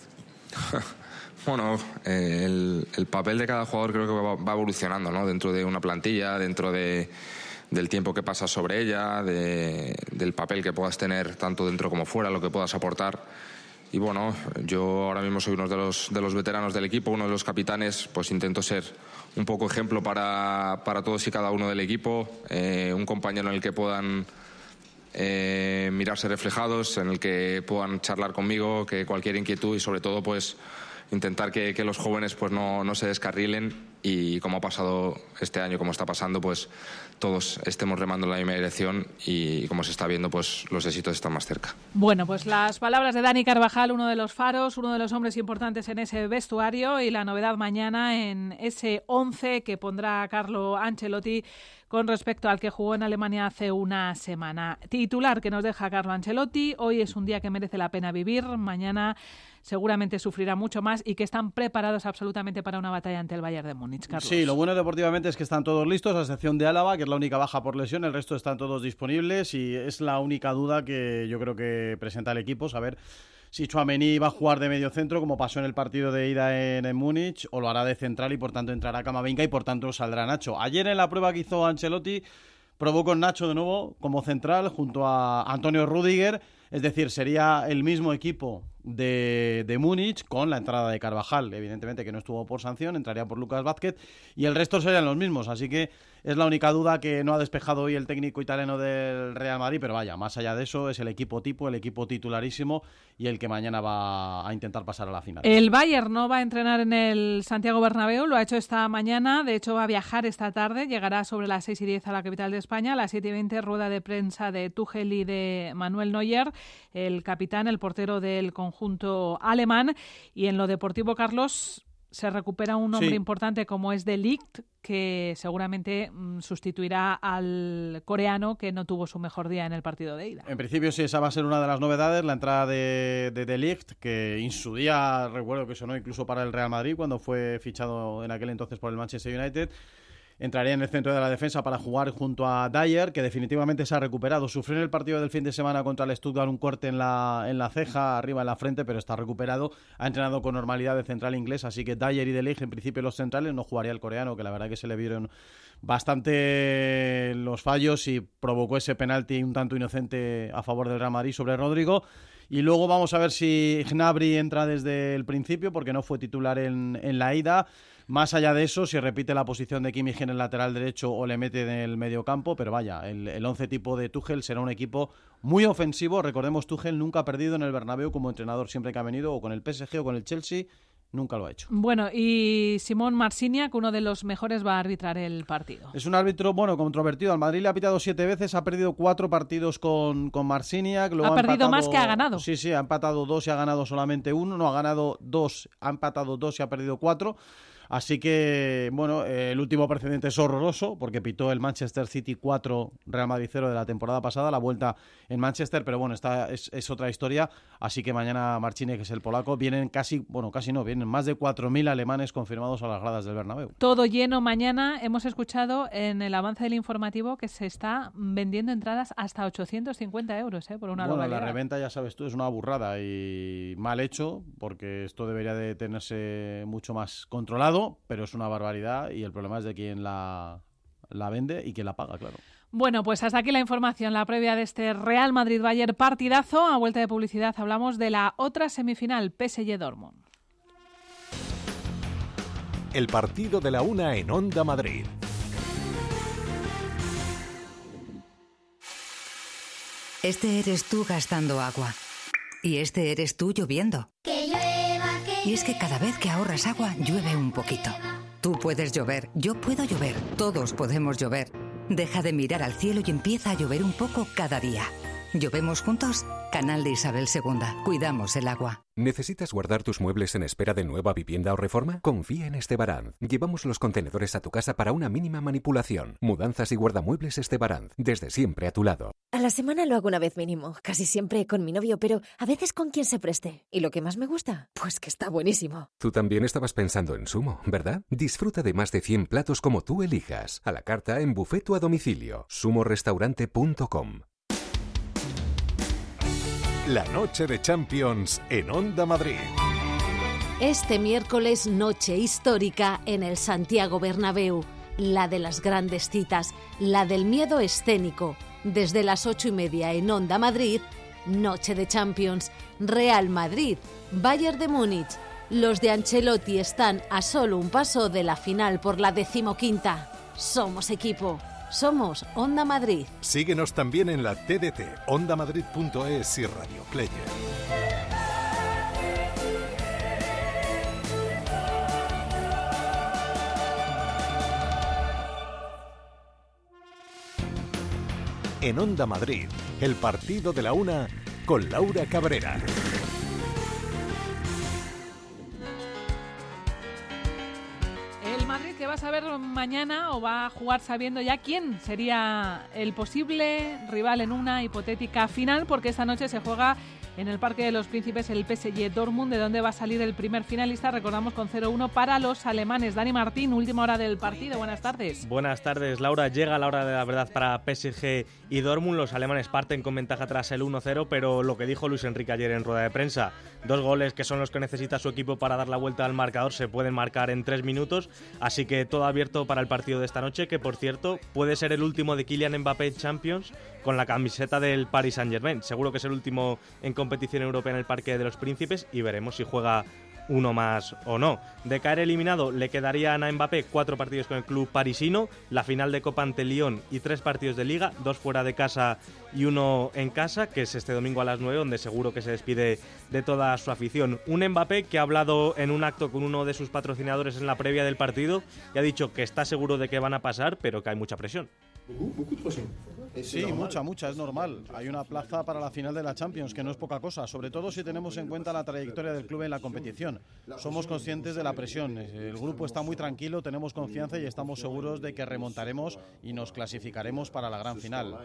Bueno, eh, el, el papel de cada jugador creo que va, va evolucionando, ¿no? Dentro de una plantilla, dentro de, del tiempo que pasas sobre ella, de, del papel que puedas tener tanto dentro como fuera, lo que puedas aportar. Y bueno, yo ahora mismo soy uno de los, de los veteranos del equipo, uno de los capitanes, pues intento ser un poco ejemplo para, para todos y cada uno del equipo, eh, un compañero en el que puedan eh, mirarse reflejados, en el que puedan charlar conmigo, que cualquier inquietud y sobre todo pues intentar que, que los jóvenes pues no, no se descarrilen y como ha pasado este año, como está pasando, pues todos estemos remando en la misma dirección y como se está viendo, pues los éxitos están más cerca. Bueno, pues las palabras de Dani Carvajal, uno de los faros, uno de los hombres importantes en ese vestuario y la novedad mañana en ese once que pondrá Carlo Ancelotti con respecto al que jugó en Alemania hace una semana. Titular que nos deja Carlo Ancelotti: hoy es un día que merece la pena vivir, mañana seguramente sufrirá mucho más y que están preparados absolutamente para una batalla ante el Bayern de Múnich. Carlos. Sí, lo bueno deportivamente es que están todos listos, a excepción de Álava, que es la única baja por lesión, el resto están todos disponibles y es la única duda que yo creo que presenta el equipo, saber si Tchouaméni va a jugar de medio centro como pasó en el partido de ida en, en Múnich o lo hará de central y por tanto entrará Camavinga y por tanto saldrá Nacho. Ayer en la prueba que hizo Ancelotti probó con Nacho de nuevo como central junto a Antonio Rüdiger, es decir, sería el mismo equipo de, de Múnich con la entrada de Carvajal, evidentemente que no estuvo por sanción, entraría por Lucas Vázquez y el resto serían los mismos, así que es la única duda que no ha despejado hoy el técnico italiano del Real Madrid, pero vaya, más allá de eso es el equipo tipo, el equipo titularísimo y el que mañana va a intentar pasar a la final. El Bayern no va a entrenar en el Santiago Bernabéu, lo ha hecho esta mañana, de hecho va a viajar esta tarde, llegará sobre las seis y diez a la capital de España, a las siete y veinte rueda de prensa de Tuchel y de Manuel Neuer, el capitán, el portero del conjunto alemán, y en lo deportivo, Carlos, se recupera un hombre sí. importante como es De Ligt, que seguramente mmm, sustituirá al coreano que no tuvo su mejor día en el partido de ida. En principio sí, esa va a ser una de las novedades, la entrada de De, de Ligt, que en su día recuerdo que sonó incluso para el Real Madrid cuando fue fichado en aquel entonces por el Manchester United. Entraría en el centro de la defensa para jugar junto a Dyer, que definitivamente se ha recuperado. Sufrió en el partido del fin de semana contra el Stuttgart un corte en la, en la ceja, arriba en la frente, pero está recuperado. Ha entrenado con normalidad de central inglés, así que Dyer y De Ligt, en principio los centrales, no jugaría el coreano, que la verdad que se le vieron bastante los fallos y provocó ese penalti un tanto inocente a favor del Real Madrid sobre Rodrigo. Y luego vamos a ver si Gnabry entra desde el principio, porque no fue titular en, en la ida. Más allá de eso, si repite la posición de Kimmich en el lateral derecho o le mete en el medio campo, pero vaya, el, el once tipo de Tuchel será un equipo muy ofensivo. Recordemos, Tuchel nunca ha perdido en el Bernabéu como entrenador siempre que ha venido, o con el P S G o con el Chelsea, nunca lo ha hecho. Bueno, y Simón Marciniak, uno de los mejores, va a arbitrar el partido. Es un árbitro, bueno, controvertido. Al Madrid le ha pitado siete veces, ha perdido cuatro partidos con, con Marciniak. Ha, ha perdido empatado, más que ha ganado. Sí, sí, ha empatado dos y ha ganado solamente uno. No, ha ganado dos, ha empatado dos y ha perdido cuatro. Así que, bueno, eh, el último precedente es horroroso porque pitó el Manchester City cuatro, Real Madrid cero de la temporada pasada, la vuelta en Manchester, pero bueno, esta es, es otra historia. Así que mañana Marciniak, que es el polaco, vienen casi, bueno, casi no, vienen más de cuatro mil alemanes confirmados a las gradas del Bernabéu. Todo lleno mañana. Hemos escuchado en el avance del informativo que se está vendiendo entradas hasta ochocientos cincuenta euros ¿eh? por una Bueno, localidad. La reventa, ya sabes tú, es una burrada y mal hecho porque esto debería de tenerse mucho más controlado, pero es una barbaridad y el problema es de quien la, la vende y quien la paga, claro. Bueno, pues hasta aquí la información, la previa de este Real Madrid-Bayern partidazo. A vuelta de publicidad hablamos de la otra semifinal, P S G-Dortmund. El partido de la una en Onda Madrid. Este eres tú gastando agua. Y este eres tú lloviendo. Que llueva, que Y es que cada vez que ahorras agua, llueve un poquito. Tú puedes llover, yo puedo llover, todos podemos llover. Deja de mirar al cielo y empieza a llover un poco cada día. Llovemos juntos, Canal de Isabel segunda. Cuidamos el agua. ¿Necesitas guardar tus muebles en espera de nueva vivienda o reforma? Confía en Estebaranz. Llevamos los contenedores a tu casa para una mínima manipulación. Mudanzas y guardamuebles Estebaranz. Desde siempre a tu lado. A la semana lo hago una vez mínimo. Casi siempre con mi novio, pero a veces con quien se preste. ¿Y lo que más me gusta? Pues que está buenísimo. Tú también estabas pensando en Sumo, ¿verdad? Disfruta de más de cien platos como tú elijas. A la carta, en buffet o a domicilio. sumo restaurante punto com. La noche de Champions en Onda Madrid. Este miércoles, noche histórica en el Santiago Bernabéu. La de las grandes citas, la del miedo escénico. Desde las ocho y media en Onda Madrid, noche de Champions. Real Madrid, Bayern de Múnich. Los de Ancelotti están a solo un paso de la final por la decimoquinta. Somos equipo. Somos Onda Madrid. Síguenos también en la T D T, onda madrid punto es y Radio Player. En Onda Madrid, el partido de la una con Laura Cabrera. ¿Qué vas a ver mañana o va a jugar sabiendo ya quién sería el posible rival en una hipotética final? Porque esta noche se juega en el Parque de los Príncipes el P S G Dortmund, de donde va a salir el primer finalista, recordamos, con cero uno para los alemanes. Dani Martín, última hora del partido, buenas tardes. Buenas tardes, Laura. Llega la hora de la verdad para P S G y Dortmund. Los alemanes parten con ventaja tras el uno cero, pero lo que dijo Luis Enrique ayer en rueda de prensa, dos goles que son los que necesita su equipo para dar la vuelta al marcador se pueden marcar en tres minutos, así que todo abierto para el partido de esta noche, que por cierto puede ser el último de Kylian Mbappé en Champions con la camiseta del Paris Saint-Germain. Seguro que es el último en competición europea en el Parque de los Príncipes y veremos si juega uno más o no. De caer eliminado le quedarían a Mbappé cuatro partidos con el club parisino, la final de Copa ante Lyon y tres partidos de Liga, dos fuera de casa y uno en casa, que es este domingo a las nueve, donde seguro que se despide de toda su afición. Un Mbappé que ha hablado en un acto con uno de sus patrocinadores en la previa del partido y ha dicho que está seguro de que van a pasar, pero que hay mucha presión. Sí, mucha, mucha, es normal. Hay una plaza para la final de la Champions, que no es poca cosa, sobre todo si tenemos en cuenta la trayectoria del club en la competición. Somos conscientes de la presión, el grupo está muy tranquilo, tenemos confianza y estamos seguros de que remontaremos y nos clasificaremos para la gran final.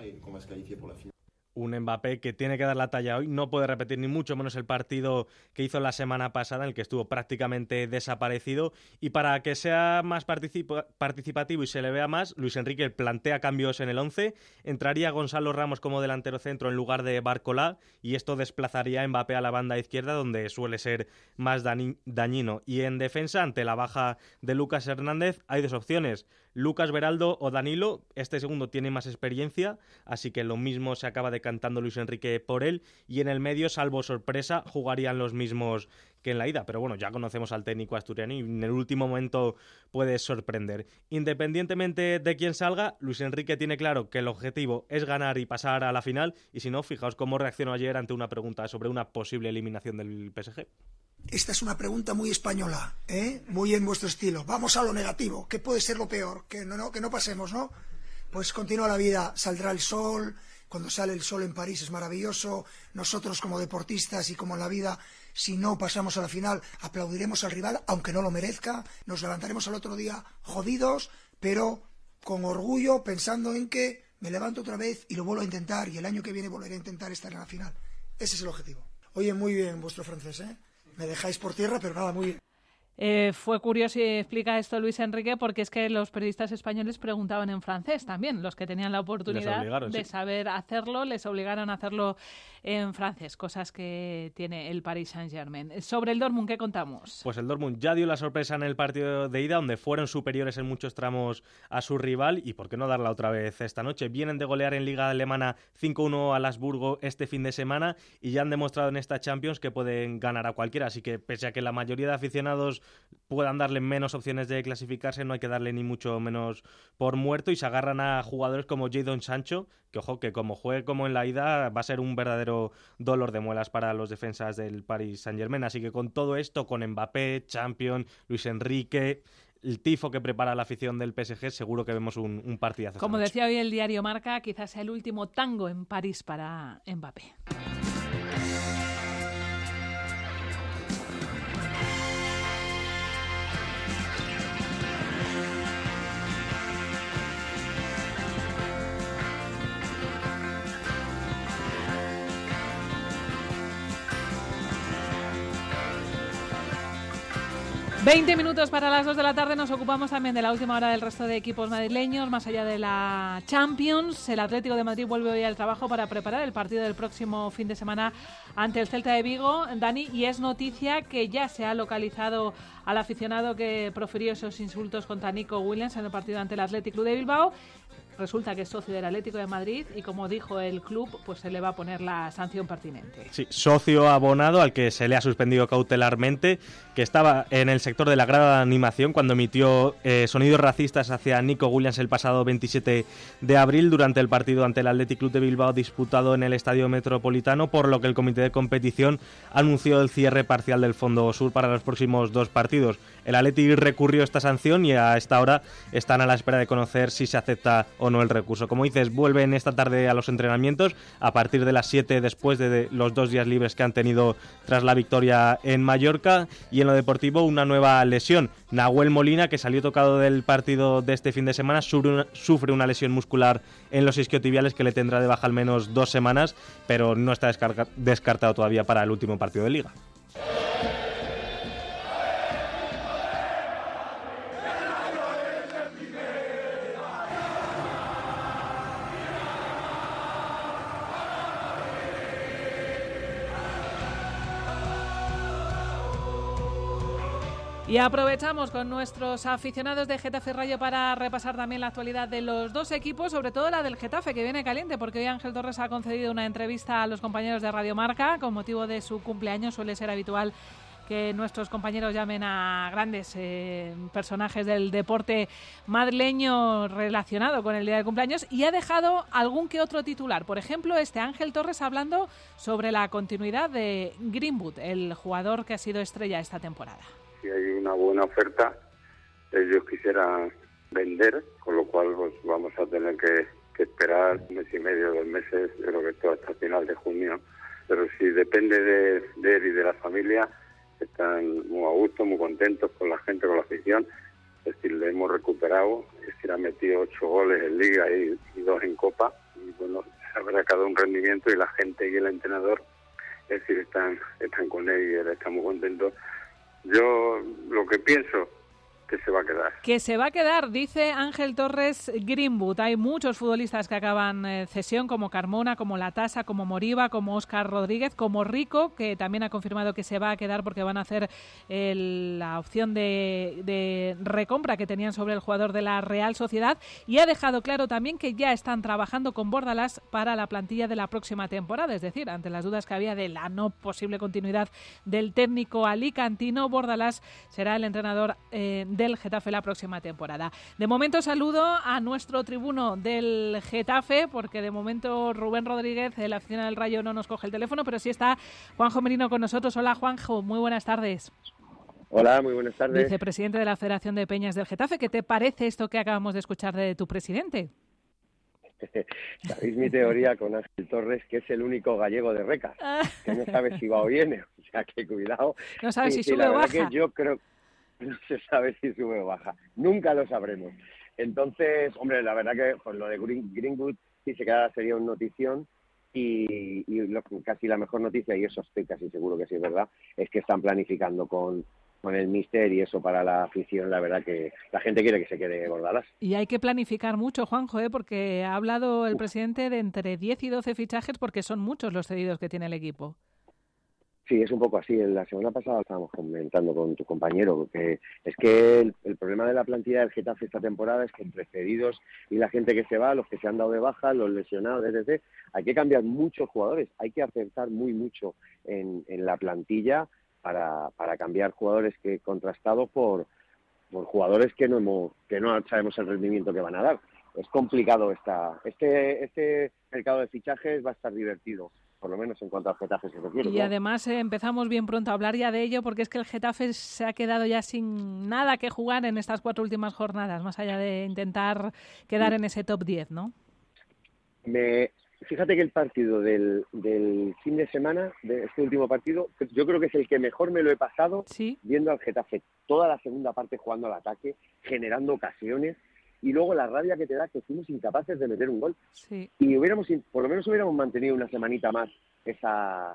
Un Mbappé que tiene que dar la talla hoy, no puede repetir ni mucho menos el partido que hizo la semana pasada, en el que estuvo prácticamente desaparecido, y para que sea más participa- participativo y se le vea más, Luis Enrique plantea cambios en el once, entraría Gonzalo Ramos como delantero centro en lugar de Barcolá, y esto desplazaría a Mbappé a la banda izquierda, donde suele ser más dañi- dañino. Y en defensa, ante la baja de Lucas Hernández, hay dos opciones: Lucas Beraldo o Danilo. Este segundo tiene más experiencia, así que lo mismo se acaba decantando Luis Enrique por él, y en el medio, salvo sorpresa, jugarían los mismos que en la ida, pero bueno, ya conocemos al técnico asturiano y en el último momento puede sorprender. Independientemente de quién salga, Luis Enrique tiene claro que el objetivo es ganar y pasar a la final, y si no, fijaos cómo reaccionó ayer ante una pregunta sobre una posible eliminación del P S G. Esta es una pregunta muy española, ¿eh? Muy en vuestro estilo. Vamos a lo negativo. ¿Qué puede ser lo peor? Que no, no, que no pasemos, ¿no? Pues continúa la vida, saldrá el sol. Cuando sale el sol en París es maravilloso. Nosotros como deportistas y como en la vida, si no pasamos a la final, aplaudiremos al rival, aunque no lo merezca. Nos levantaremos al otro día jodidos, pero con orgullo, pensando en que me levanto otra vez y lo vuelvo a intentar, y el año que viene volveré a intentar estar en la final. Ese es el objetivo. Oye, muy bien vuestro francés, ¿eh? Me dejáis por tierra, pero nada, muy bien. Eh, fue curioso, y explica esto Luis Enrique, porque es que los periodistas españoles preguntaban en francés también. Los que tenían la oportunidad de sí. saber hacerlo, les obligaron a hacerlo en francés, cosas que tiene el Paris Saint-Germain. Sobre el Dortmund, ¿qué contamos? Pues el Dortmund ya dio la sorpresa en el partido de ida, donde fueron superiores en muchos tramos a su rival, y por qué no darla otra vez esta noche. Vienen de golear en Liga Alemana cinco uno al Habsburgo este fin de semana, y ya han demostrado en esta Champions que pueden ganar a cualquiera, así que pese a que la mayoría de aficionados puedan darle menos opciones de clasificarse, no hay que darle ni mucho menos por muerto, y se agarran a jugadores como Jadon Sancho, que ojo, que como juegue como en la ida va a ser un verdadero dolor de muelas para los defensas del Paris Saint-Germain. Así que con todo esto, con Mbappé, Champions, Luis Enrique, el tifo que prepara la afición del P S G, seguro que vemos un, un partidazo. Como decía hoy el diario Marca, quizás sea el último tango en París para Mbappé. veinte minutos para las dos de la tarde. Nos ocupamos también de la última hora del resto de equipos madrileños. Más allá de la Champions, el Atlético de Madrid vuelve hoy al trabajo para preparar el partido del próximo fin de semana ante el Celta de Vigo, Dani, y es noticia que ya se ha localizado al aficionado que profirió esos insultos contra Nico Williams en el partido ante el Athletic Club de Bilbao. Resulta que es socio del Atlético de Madrid y, como dijo el club, pues se le va a poner la sanción pertinente. Sí, socio abonado al que se le ha suspendido cautelarmente, que estaba en el sector de la grada de animación cuando emitió eh, sonidos racistas hacia Nico Williams el pasado veintisiete de abril durante el partido ante el Athletic Club de Bilbao disputado en el Estadio Metropolitano, por lo que el comité de competición anunció el cierre parcial del Fondo Sur para los próximos dos partidos. El Athletic recurrió esta sanción y a esta hora están a la espera de conocer si se acepta o no el recurso. Como dices, vuelven esta tarde a los entrenamientos a partir de las siete, después de los dos días libres que han tenido tras la victoria en Mallorca. Y en lo deportivo, una nueva lesión. Nahuel Molina, que salió tocado del partido de este fin de semana, sufre una, sufre una lesión muscular en los isquiotibiales que le tendrá de baja al menos dos semanas, pero no está descarga, descartado todavía para el último partido de Liga. Y aprovechamos con nuestros aficionados de Getafe Rayo para repasar también la actualidad de los dos equipos, sobre todo la del Getafe, que viene caliente, porque hoy Ángel Torres ha concedido una entrevista a los compañeros de Radio Marca con motivo de su cumpleaños. Suele ser habitual que nuestros compañeros llamen a grandes eh, personajes del deporte madrileño relacionado con el día del cumpleaños, y ha dejado algún que otro titular. Por ejemplo, este Ángel Torres hablando sobre la continuidad de Greenwood, el jugador que ha sido estrella esta temporada. Si hay una buena oferta, ellos quisieran vender, con lo cual pues vamos a tener que, que esperar un mes y medio, dos meses, yo creo que todo hasta final de junio. Pero si depende de, de él y de la familia, están muy a gusto, muy contentos con la gente, con la afición. Es decir, le hemos recuperado, es decir, ha metido ocho goles en Liga y, y dos en Copa. Y bueno, se habrá sacado un rendimiento y la gente y el entrenador, es decir, están, están con él y él está muy contento. Yo lo que pienso que se va a quedar. Que se va a quedar, dice Ángel Torres Greenwood. Hay muchos futbolistas que acaban eh, cesión, como Carmona, como Latasa, como Moriba, como Óscar Rodríguez, como Rico, que también ha confirmado que se va a quedar porque van a hacer eh, la opción de, de recompra que tenían sobre el jugador de la Real Sociedad, y ha dejado claro también que ya están trabajando con Bordalás para la plantilla de la próxima temporada. Es decir, ante las dudas que había de la no posible continuidad del técnico alicantino, Bordalás será el entrenador eh, del Getafe la próxima temporada. De momento saludo a nuestro tribuno del Getafe, porque de momento Rubén Rodríguez, el aficionado del Rayo, no nos coge el teléfono, pero sí está Juanjo Merino con nosotros. Hola, Juanjo, muy buenas tardes. Hola, muy buenas tardes. Vicepresidente de la Federación de Peñas del Getafe, ¿qué te parece esto que acabamos de escuchar de tu presidente? Sabéis mi teoría con Ángel Torres, que es el único gallego de Recas, que no sabe si va o viene, o sea que cuidado. No sabe sí, si sube sí, o baja. Que yo creo no se sabe si sube o baja, nunca lo sabremos. Entonces, hombre, la verdad que pues, lo de Green, Greenwood, si se quedara sería una notición, y, y lo, casi la mejor noticia, y eso estoy casi seguro que sí es verdad, es que están planificando con, con el míster, y eso para la afición, la verdad que la gente quiere que se quede Bordalás. Y hay que planificar mucho, Juanjo, ¿eh? Porque ha hablado el presidente de entre diez y doce fichajes, porque son muchos los cedidos que tiene el equipo. Sí, es un poco así. La semana pasada estábamos comentando con tu compañero que es que el, el problema de la plantilla del Getafe esta temporada es que entre cedidos y la gente que se va, los que se han dado de baja, los lesionados, etcétera, hay que cambiar muchos jugadores, hay que acertar muy mucho en, en la plantilla para, para cambiar jugadores que contrastados por, por jugadores que no hemos, que no sabemos el rendimiento que van a dar. Es complicado esta, este, este mercado de fichajes va a estar divertido, por lo menos en cuanto al Getafe se refiere. Y ¿no? además eh, empezamos bien pronto a hablar ya de ello, porque es que el Getafe se ha quedado ya sin nada que jugar en estas cuatro últimas jornadas, más allá de intentar quedar en ese top diez, ¿no? Me, fíjate que el partido del, del fin de semana, de este último partido, yo creo que es el que mejor me lo he pasado, ¿sí? Viendo al Getafe toda la segunda parte jugando al ataque, generando ocasiones, y luego la rabia que te da que fuimos incapaces de meter un gol. Sí. Y hubiéramos, por lo menos hubiéramos mantenido una semanita más esa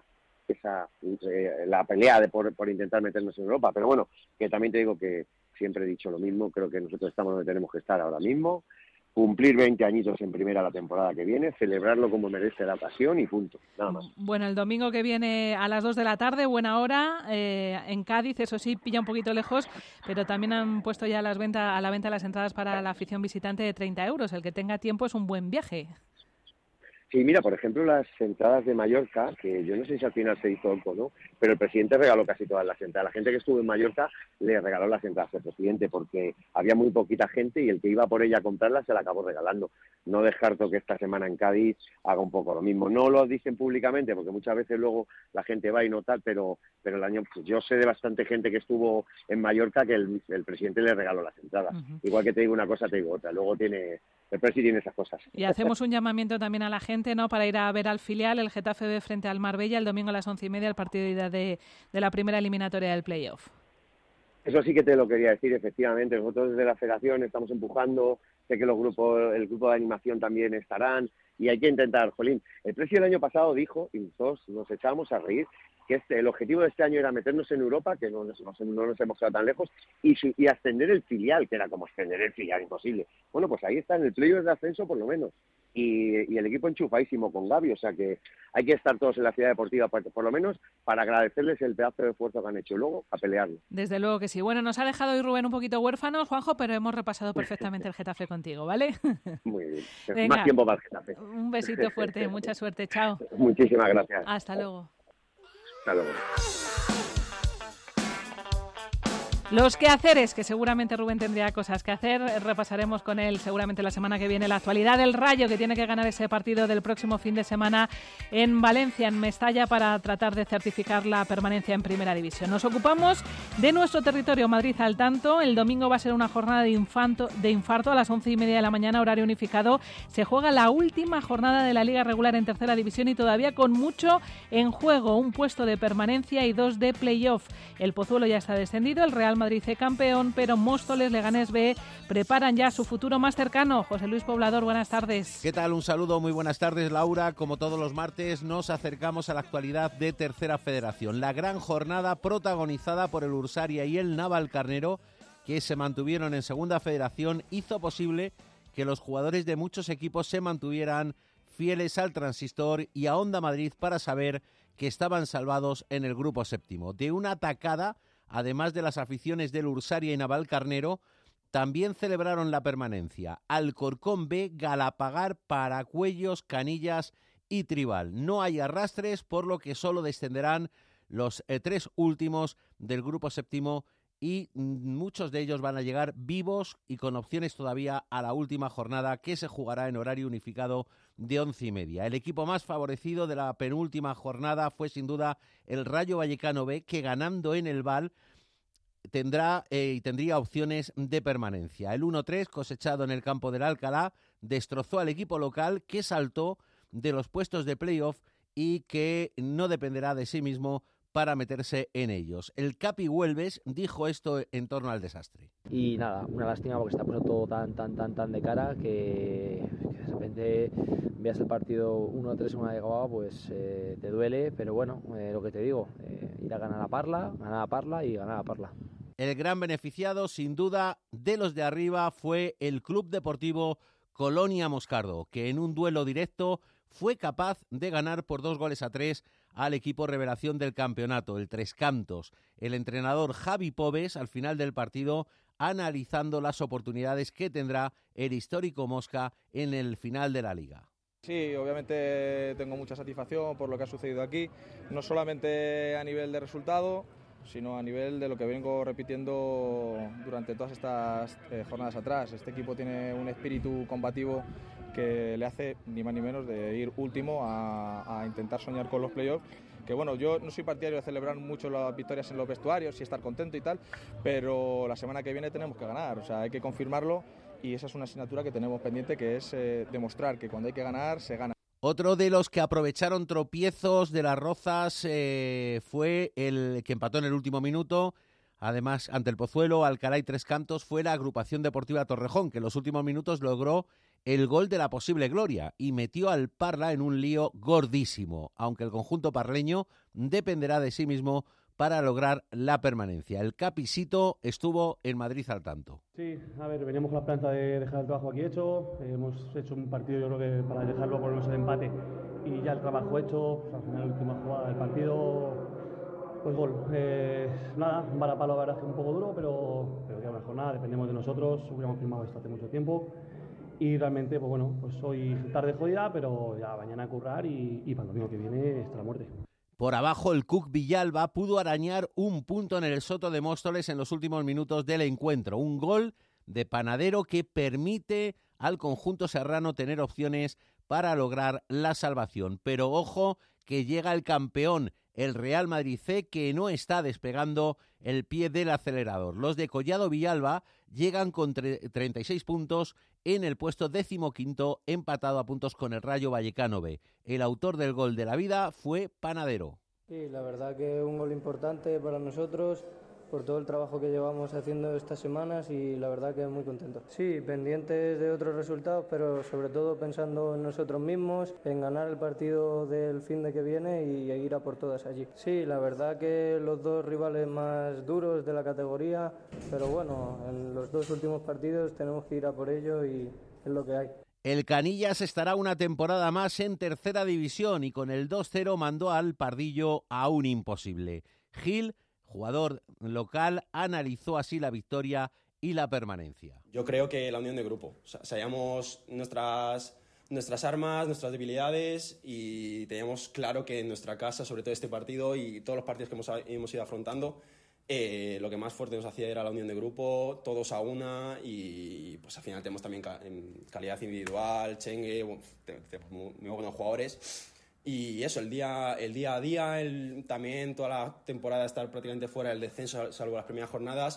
esa eh, la pelea de por, por intentar meternos en Europa. Pero bueno, que también te digo que siempre he dicho lo mismo, creo que nosotros estamos donde tenemos que estar ahora mismo, cumplir veinte añitos en primera la temporada que viene, celebrarlo como merece la ocasión y punto, nada más. Bueno, el domingo que viene a las dos de la tarde, buena hora, eh, en Cádiz, eso sí, pilla un poquito lejos, pero también han puesto ya a, las venta, a la venta las entradas para la afición visitante de treinta euros. El que tenga tiempo es un buen viaje. Sí, mira, por ejemplo, las entradas de Mallorca, que yo no sé si al final se hizo eco, ¿no? Pero el presidente regaló casi todas las entradas. La gente que estuvo en Mallorca le regaló las entradas al presidente porque había muy poquita gente y el que iba por ella a comprarlas se la acabó regalando. No descarto que esta semana en Cádiz haga un poco lo mismo. No lo dicen públicamente porque muchas veces luego la gente va y no tal, pero, pero el año pues yo sé de bastante gente que estuvo en Mallorca que el, el presidente le regaló las entradas. Uh-huh. Igual que te digo una cosa, te digo otra. Luego tiene... El Presi tiene esas cosas. Y hacemos un llamamiento también a la gente, ¿no?, para ir a ver al filial, el Getafe B frente al Marbella, el domingo a las once y media, el partido de ida de, de la primera eliminatoria del playoff. Eso sí que te lo quería decir, efectivamente. Nosotros desde la Federación estamos empujando, sé que los grupos, el grupo de animación también estarán, y hay que intentar, jolín. El Presi el año pasado dijo, y todos nos echábamos a reír, que este, el objetivo de este año era meternos en Europa, que no nos, no, no nos hemos quedado tan lejos, y, y ascender el filial, que era como ascender el filial, imposible. Bueno, pues ahí está, en el playoff de ascenso por lo menos. Y, y el equipo enchufadísimo con Gavi, o sea que hay que estar todos en la ciudad deportiva, por, por lo menos para agradecerles el pedazo de esfuerzo que han hecho, luego a pelearlo. Desde luego que sí. Bueno, nos ha dejado hoy Rubén un poquito huérfanos, Juanjo, pero hemos repasado perfectamente el Getafe contigo, ¿vale? Muy bien. Venga, más tiempo para el Getafe. Un besito fuerte, mucha suerte, chao. Muchísimas gracias. Hasta luego. Hasta luego. Los quehaceres, que seguramente Rubén tendría cosas que hacer, repasaremos con él seguramente la semana que viene la actualidad del Rayo, que tiene que ganar ese partido del próximo fin de semana en Valencia, en Mestalla, para tratar de certificar la permanencia en Primera División. Nos ocupamos de nuestro territorio, Madrid al tanto. El domingo va a ser una jornada de, infanto, de infarto a las once y media de la mañana, horario unificado. Se juega la última jornada de la Liga Regular en Tercera División y todavía con mucho en juego, un puesto de permanencia y dos de playoff. El Pozuelo ya está descendido, el Real Madrid C campeón, pero Móstoles, Leganés B preparan ya su futuro más cercano. José Luis Poblador, buenas tardes. ¿Qué tal? Un saludo, muy buenas tardes, Laura. Como todos los martes, nos acercamos a la actualidad de Tercera Federación. La gran jornada protagonizada por el Ursaria y el Navalcarnero, que se mantuvieron en Segunda Federación, hizo posible que los jugadores de muchos equipos se mantuvieran fieles al Transistor y a Onda Madrid para saber que estaban salvados en el grupo séptimo. De una atacada, además de las aficiones del Ursaria y Navalcarnero, también celebraron la permanencia Alcorcón B, Galapagar, Paracuellos, Canillas y Tribal. No hay arrastres, por lo que solo descenderán los eh, tres últimos del grupo séptimo y muchos de ellos van a llegar vivos y con opciones todavía a la última jornada, que se jugará en horario unificado de once y media. El equipo más favorecido de la penúltima jornada fue sin duda el Rayo Vallecano B, que ganando en el Val tendrá eh, y tendría opciones de permanencia. El uno tres cosechado en el campo del Alcalá destrozó al equipo local, que saltó de los puestos de playoff y que no dependerá de sí mismo para meterse en ellos. El Capi Huelves dijo esto en torno al desastre. Y nada, una lástima porque está puesto todo tan, tan, tan, tan de cara que, que de repente veas el partido uno a tres en una llegada, pues eh, te duele, pero bueno, eh, lo que te digo, eh, ir a ganar a Parla, ganar a Parla y ganar a Parla. El gran beneficiado, sin duda, de los de arriba fue el Club Deportivo Colonia Moscardo, que en un duelo directo fue capaz de ganar por dos goles a tres al equipo revelación del campeonato, el Tres Cantos. El entrenador Javi Pobes, al final del partido, analizando las oportunidades que tendrá el histórico Mosca en el final de la Liga. Sí, obviamente tengo mucha satisfacción por lo que ha sucedido aquí, no solamente a nivel de resultado, sino a nivel de lo que vengo repitiendo durante todas estas eh, jornadas atrás. Este equipo tiene un espíritu combativo que le hace ni más ni menos de ir último a, a intentar soñar con los playoffs, que bueno, yo no soy partidario de celebrar mucho las victorias en los vestuarios y estar contento y tal, pero la semana que viene tenemos que ganar, o sea, hay que confirmarlo y esa es una asignatura que tenemos pendiente, que es eh, demostrar que cuando hay que ganar, se gana. Otro de los que aprovecharon tropiezos de las Rozas eh, fue el que empató en el último minuto. Además, ante el Pozuelo, Alcalá y Tres Cantos, fue la agrupación deportiva Torrejón, que en los últimos minutos logró el gol de la posible gloria y metió al Parla en un lío gordísimo. Aunque el conjunto parleño dependerá de sí mismo para lograr la permanencia. El Capisito estuvo en Madrid al tanto. Sí, a ver, veníamos con la esperanza de dejar el trabajo aquí hecho. Eh, hemos hecho un partido, yo creo que para dejarlo por lo menos el empate y ya el trabajo hecho. Pues, al final, la última jugada del partido, pues gol. Eh, nada, un varapalo, la verdad es que un poco duro, pero, pero ya mejor nada, dependemos de nosotros. Hubiéramos firmado esto hace mucho tiempo. Y realmente, pues bueno, pues hoy tarde jodida, pero ya mañana a currar y, y para el domingo que viene está la muerte. Por abajo, el Cuc Villalba pudo arañar un punto en el Soto de Móstoles en los últimos minutos del encuentro. Un gol de Panadero que permite al conjunto serrano tener opciones para lograr la salvación. Pero ojo que llega el campeón, el Real Madrid C, que no está despegando el pie del acelerador. Los de Collado Villalba llegan con treinta y seis puntos en el puesto decimoquinto, empatado a puntos con el Rayo Vallecano B. El autor del gol de la vida fue Panadero. Sí, la verdad que un gol importante para nosotros por todo el trabajo que llevamos haciendo estas semanas y la verdad que muy contento. Sí, pendientes de otros resultados, pero sobre todo pensando en nosotros mismos, en ganar el partido del fin de que viene y ir a por todas allí. Sí, la verdad que los dos rivales más duros de la categoría, pero bueno, en los dos últimos partidos tenemos que ir a por ello y es lo que hay. El Canillas estará una temporada más en tercera división y con el dos cero mandó al Pardillo a un imposible. Gil, jugador local, analizó así la victoria y la permanencia. Yo creo que la unión de grupo. O sea, sabíamos nuestras, nuestras armas, nuestras debilidades y teníamos claro que en nuestra casa, sobre todo este partido y todos los partidos que hemos, hemos ido afrontando, eh, lo que más fuerte nos hacía era la unión de grupo, todos a una y pues al final tenemos también ca- en calidad individual, Chengue, bueno, tenemos muy, muy buenos jugadores. Y eso, el día, el día a día, el, también toda la temporada estar prácticamente fuera del descenso, salvo las primeras jornadas,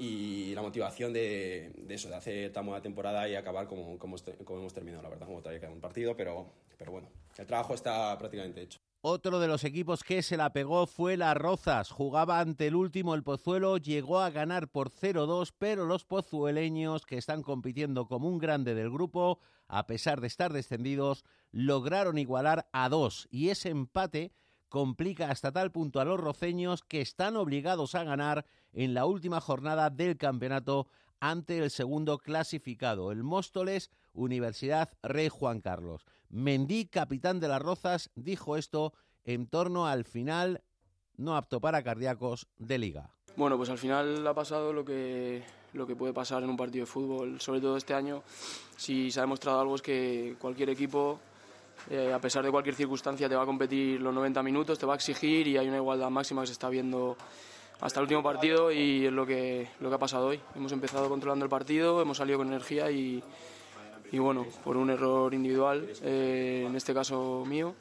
y la motivación de, de eso, de hacer tan buena temporada y acabar como, como, como hemos terminado, la verdad, como todavía queda un partido, pero, pero bueno, el trabajo está prácticamente hecho. Otro de los equipos que se la pegó fue Las Rozas. Jugaba ante el último, el Pozuelo, llegó a ganar por cero dos, pero los pozueleños, que están compitiendo como un grande del grupo, a pesar de estar descendidos, lograron igualar a dos. Y ese empate complica hasta tal punto a los roceños que están obligados a ganar en la última jornada del campeonato ante el segundo clasificado, el Móstoles Universidad Rey Juan Carlos. Mendí, capitán de Las Rozas, dijo esto en torno al final no apto para cardíacos de Liga. Bueno, pues al final ha pasado lo que, lo que puede pasar en un partido de fútbol, sobre todo este año. Si se ha demostrado algo es que cualquier equipo, eh, a pesar de cualquier circunstancia, te va a competir los noventa minutos, te va a exigir y hay una igualdad máxima que se está viendo hasta el último partido y es lo que, lo que ha pasado hoy. Hemos empezado controlando el partido, hemos salido con energía y, y bueno, por un error individual, eh, en este caso mío,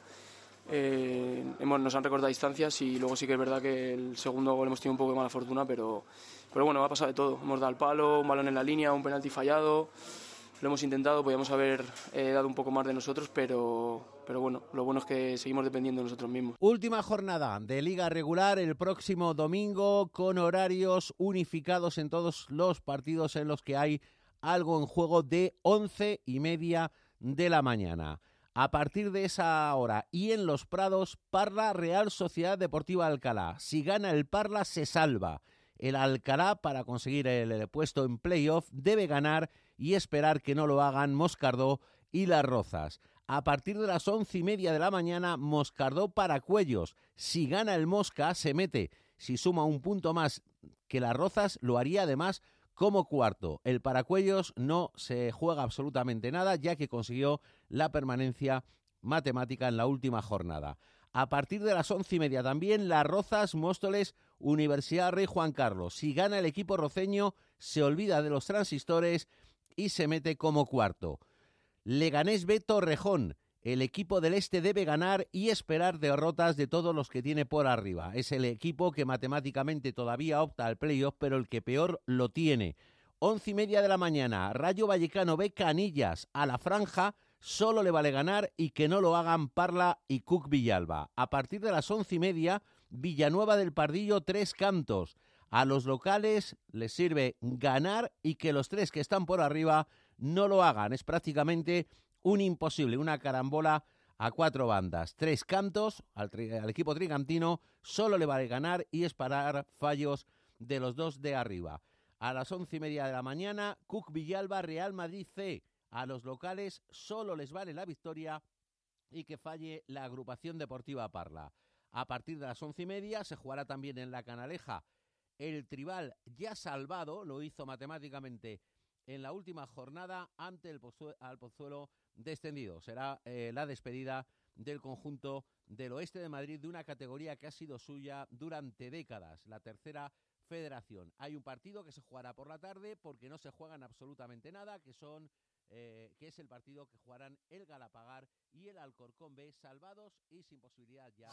eh, hemos, nos han recortado distancias y luego sí que es verdad que el segundo gol hemos tenido un poco de mala fortuna, pero, pero bueno, ha pasado de todo. Hemos dado el palo, un balón en la línea, un penalti fallado. Lo hemos intentado, podíamos haber eh, dado un poco más de nosotros, pero, pero bueno, lo bueno es que seguimos dependiendo de nosotros mismos. Última jornada de Liga Regular el próximo domingo con horarios unificados en todos los partidos en los que hay algo en juego de once y media de la mañana. A partir de esa hora y en Los Prados, Parla Real Sociedad Deportiva Alcalá. Si gana el Parla se salva. El Alcalá, para conseguir el puesto en playoff, debe ganar y esperar que no lo hagan Moscardó y Las Rozas. A partir de las once y media de la mañana, Moscardó Paracuellos. Si gana el Mosca, se mete. Si suma un punto más que Las Rozas, lo haría además como cuarto. El Paracuellos no se juega absolutamente nada, ya que consiguió la permanencia matemática en la última jornada. A partir de las once y media también, Las Rozas, Móstoles, Universidad Rey Juan Carlos. Si gana el equipo roceño, se olvida de los transistores y se mete como cuarto. Leganés B Torrejón. El equipo del Este debe ganar y esperar derrotas de todos los que tiene por arriba. Es el equipo que matemáticamente todavía opta al playoff, pero el que peor lo tiene. Once y media de la mañana, Rayo Vallecano B Canillas. A la franja solo le vale ganar y que no lo hagan Parla y Cuc Villalba. A partir de las once y media, Villanueva del Pardillo Tres Cantos. A los locales les sirve ganar y que los tres que están por arriba no lo hagan. Es prácticamente un imposible, una carambola a cuatro bandas, tres cantos, al, tri- al equipo tricantino solo le vale ganar y esperar fallos de los dos de arriba. A las once y media de la mañana, Cook Villalba, Real Madrid C. A los locales solo les vale la victoria y que falle la agrupación deportiva Parla. A partir de las once y media se jugará también en la Canaleja el Tribal ya salvado, lo hizo matemáticamente en la última jornada ante el Pozuelo, al Pozuelo descendido. Será eh, la despedida del conjunto del oeste de Madrid de una categoría que ha sido suya durante décadas, la tercera federación. Hay un partido que se jugará por la tarde porque no se juegan absolutamente nada, que son eh, que es el partido que jugarán el Galapagar y el Alcorcón B, salvados y sin posibilidad ya.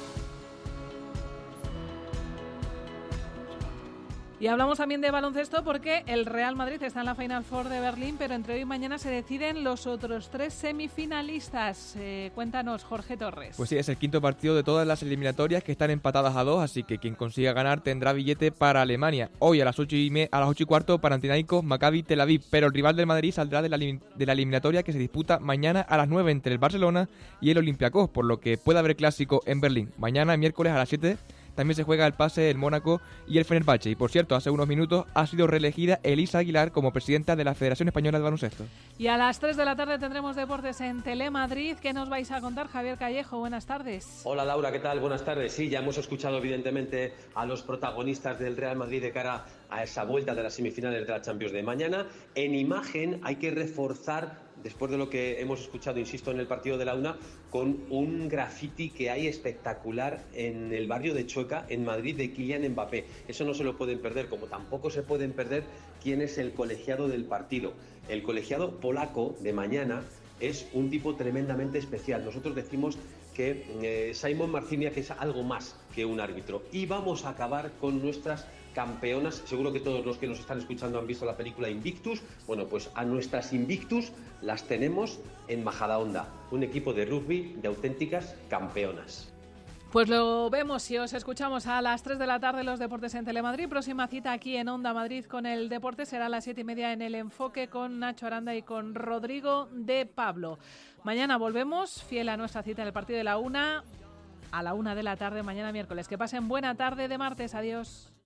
Y hablamos también de baloncesto porque el Real Madrid está en la Final Four de Berlín, pero entre hoy y mañana se deciden los otros tres semifinalistas. Eh, cuéntanos, Jorge Torres. Pues sí, es el quinto partido de todas las eliminatorias que están empatadas a dos, así que quien consiga ganar tendrá billete para Alemania. Hoy a las ocho y, me, a las ocho y cuarto, Panathinaikos, Maccabi Tel Aviv, pero el rival del Madrid saldrá de la, de la eliminatoria que se disputa mañana a las nueve entre el Barcelona y el Olympiacos, por lo que puede haber clásico en Berlín. Mañana, miércoles a las siete, también se juega el pase el Mónaco y el Fenerbahce. Y por cierto, hace unos minutos ha sido reelegida Elisa Aguilar como presidenta de la Federación Española de Baloncesto. Y a las tres de la tarde tendremos deportes en Telemadrid. ¿Qué nos vais a contar, Javier Callejo? Buenas tardes. Hola Laura, ¿qué tal? Buenas tardes. Sí, ya hemos escuchado evidentemente a los protagonistas del Real Madrid de cara a esa vuelta de las semifinales de la Champions de mañana. En imagen hay que reforzar, después de lo que hemos escuchado, insisto, en el partido de la una, con un graffiti que hay espectacular en el barrio de Chueca, en Madrid, de Kylian Mbappé. Eso no se lo pueden perder, como tampoco se pueden perder quién es el colegiado del partido. El colegiado polaco de mañana es un tipo tremendamente especial. Nosotros decimos que eh, Simon Marciniak es algo más que un árbitro. Y vamos a acabar con nuestras campeonas. Seguro que todos los que nos están escuchando han visto la película Invictus. Bueno, pues a nuestras Invictus las tenemos en Majadahonda, un equipo de rugby de auténticas campeonas. Pues lo vemos y os escuchamos a las tres de la tarde los deportes en Telemadrid. Próxima cita aquí en Onda Madrid con el deporte será a las siete y media en El Enfoque con Nacho Aranda y con Rodrigo de Pablo. Mañana volvemos, fiel a nuestra cita en el partido de la una, a la una de la tarde mañana miércoles. Que pasen buena tarde de martes. Adiós.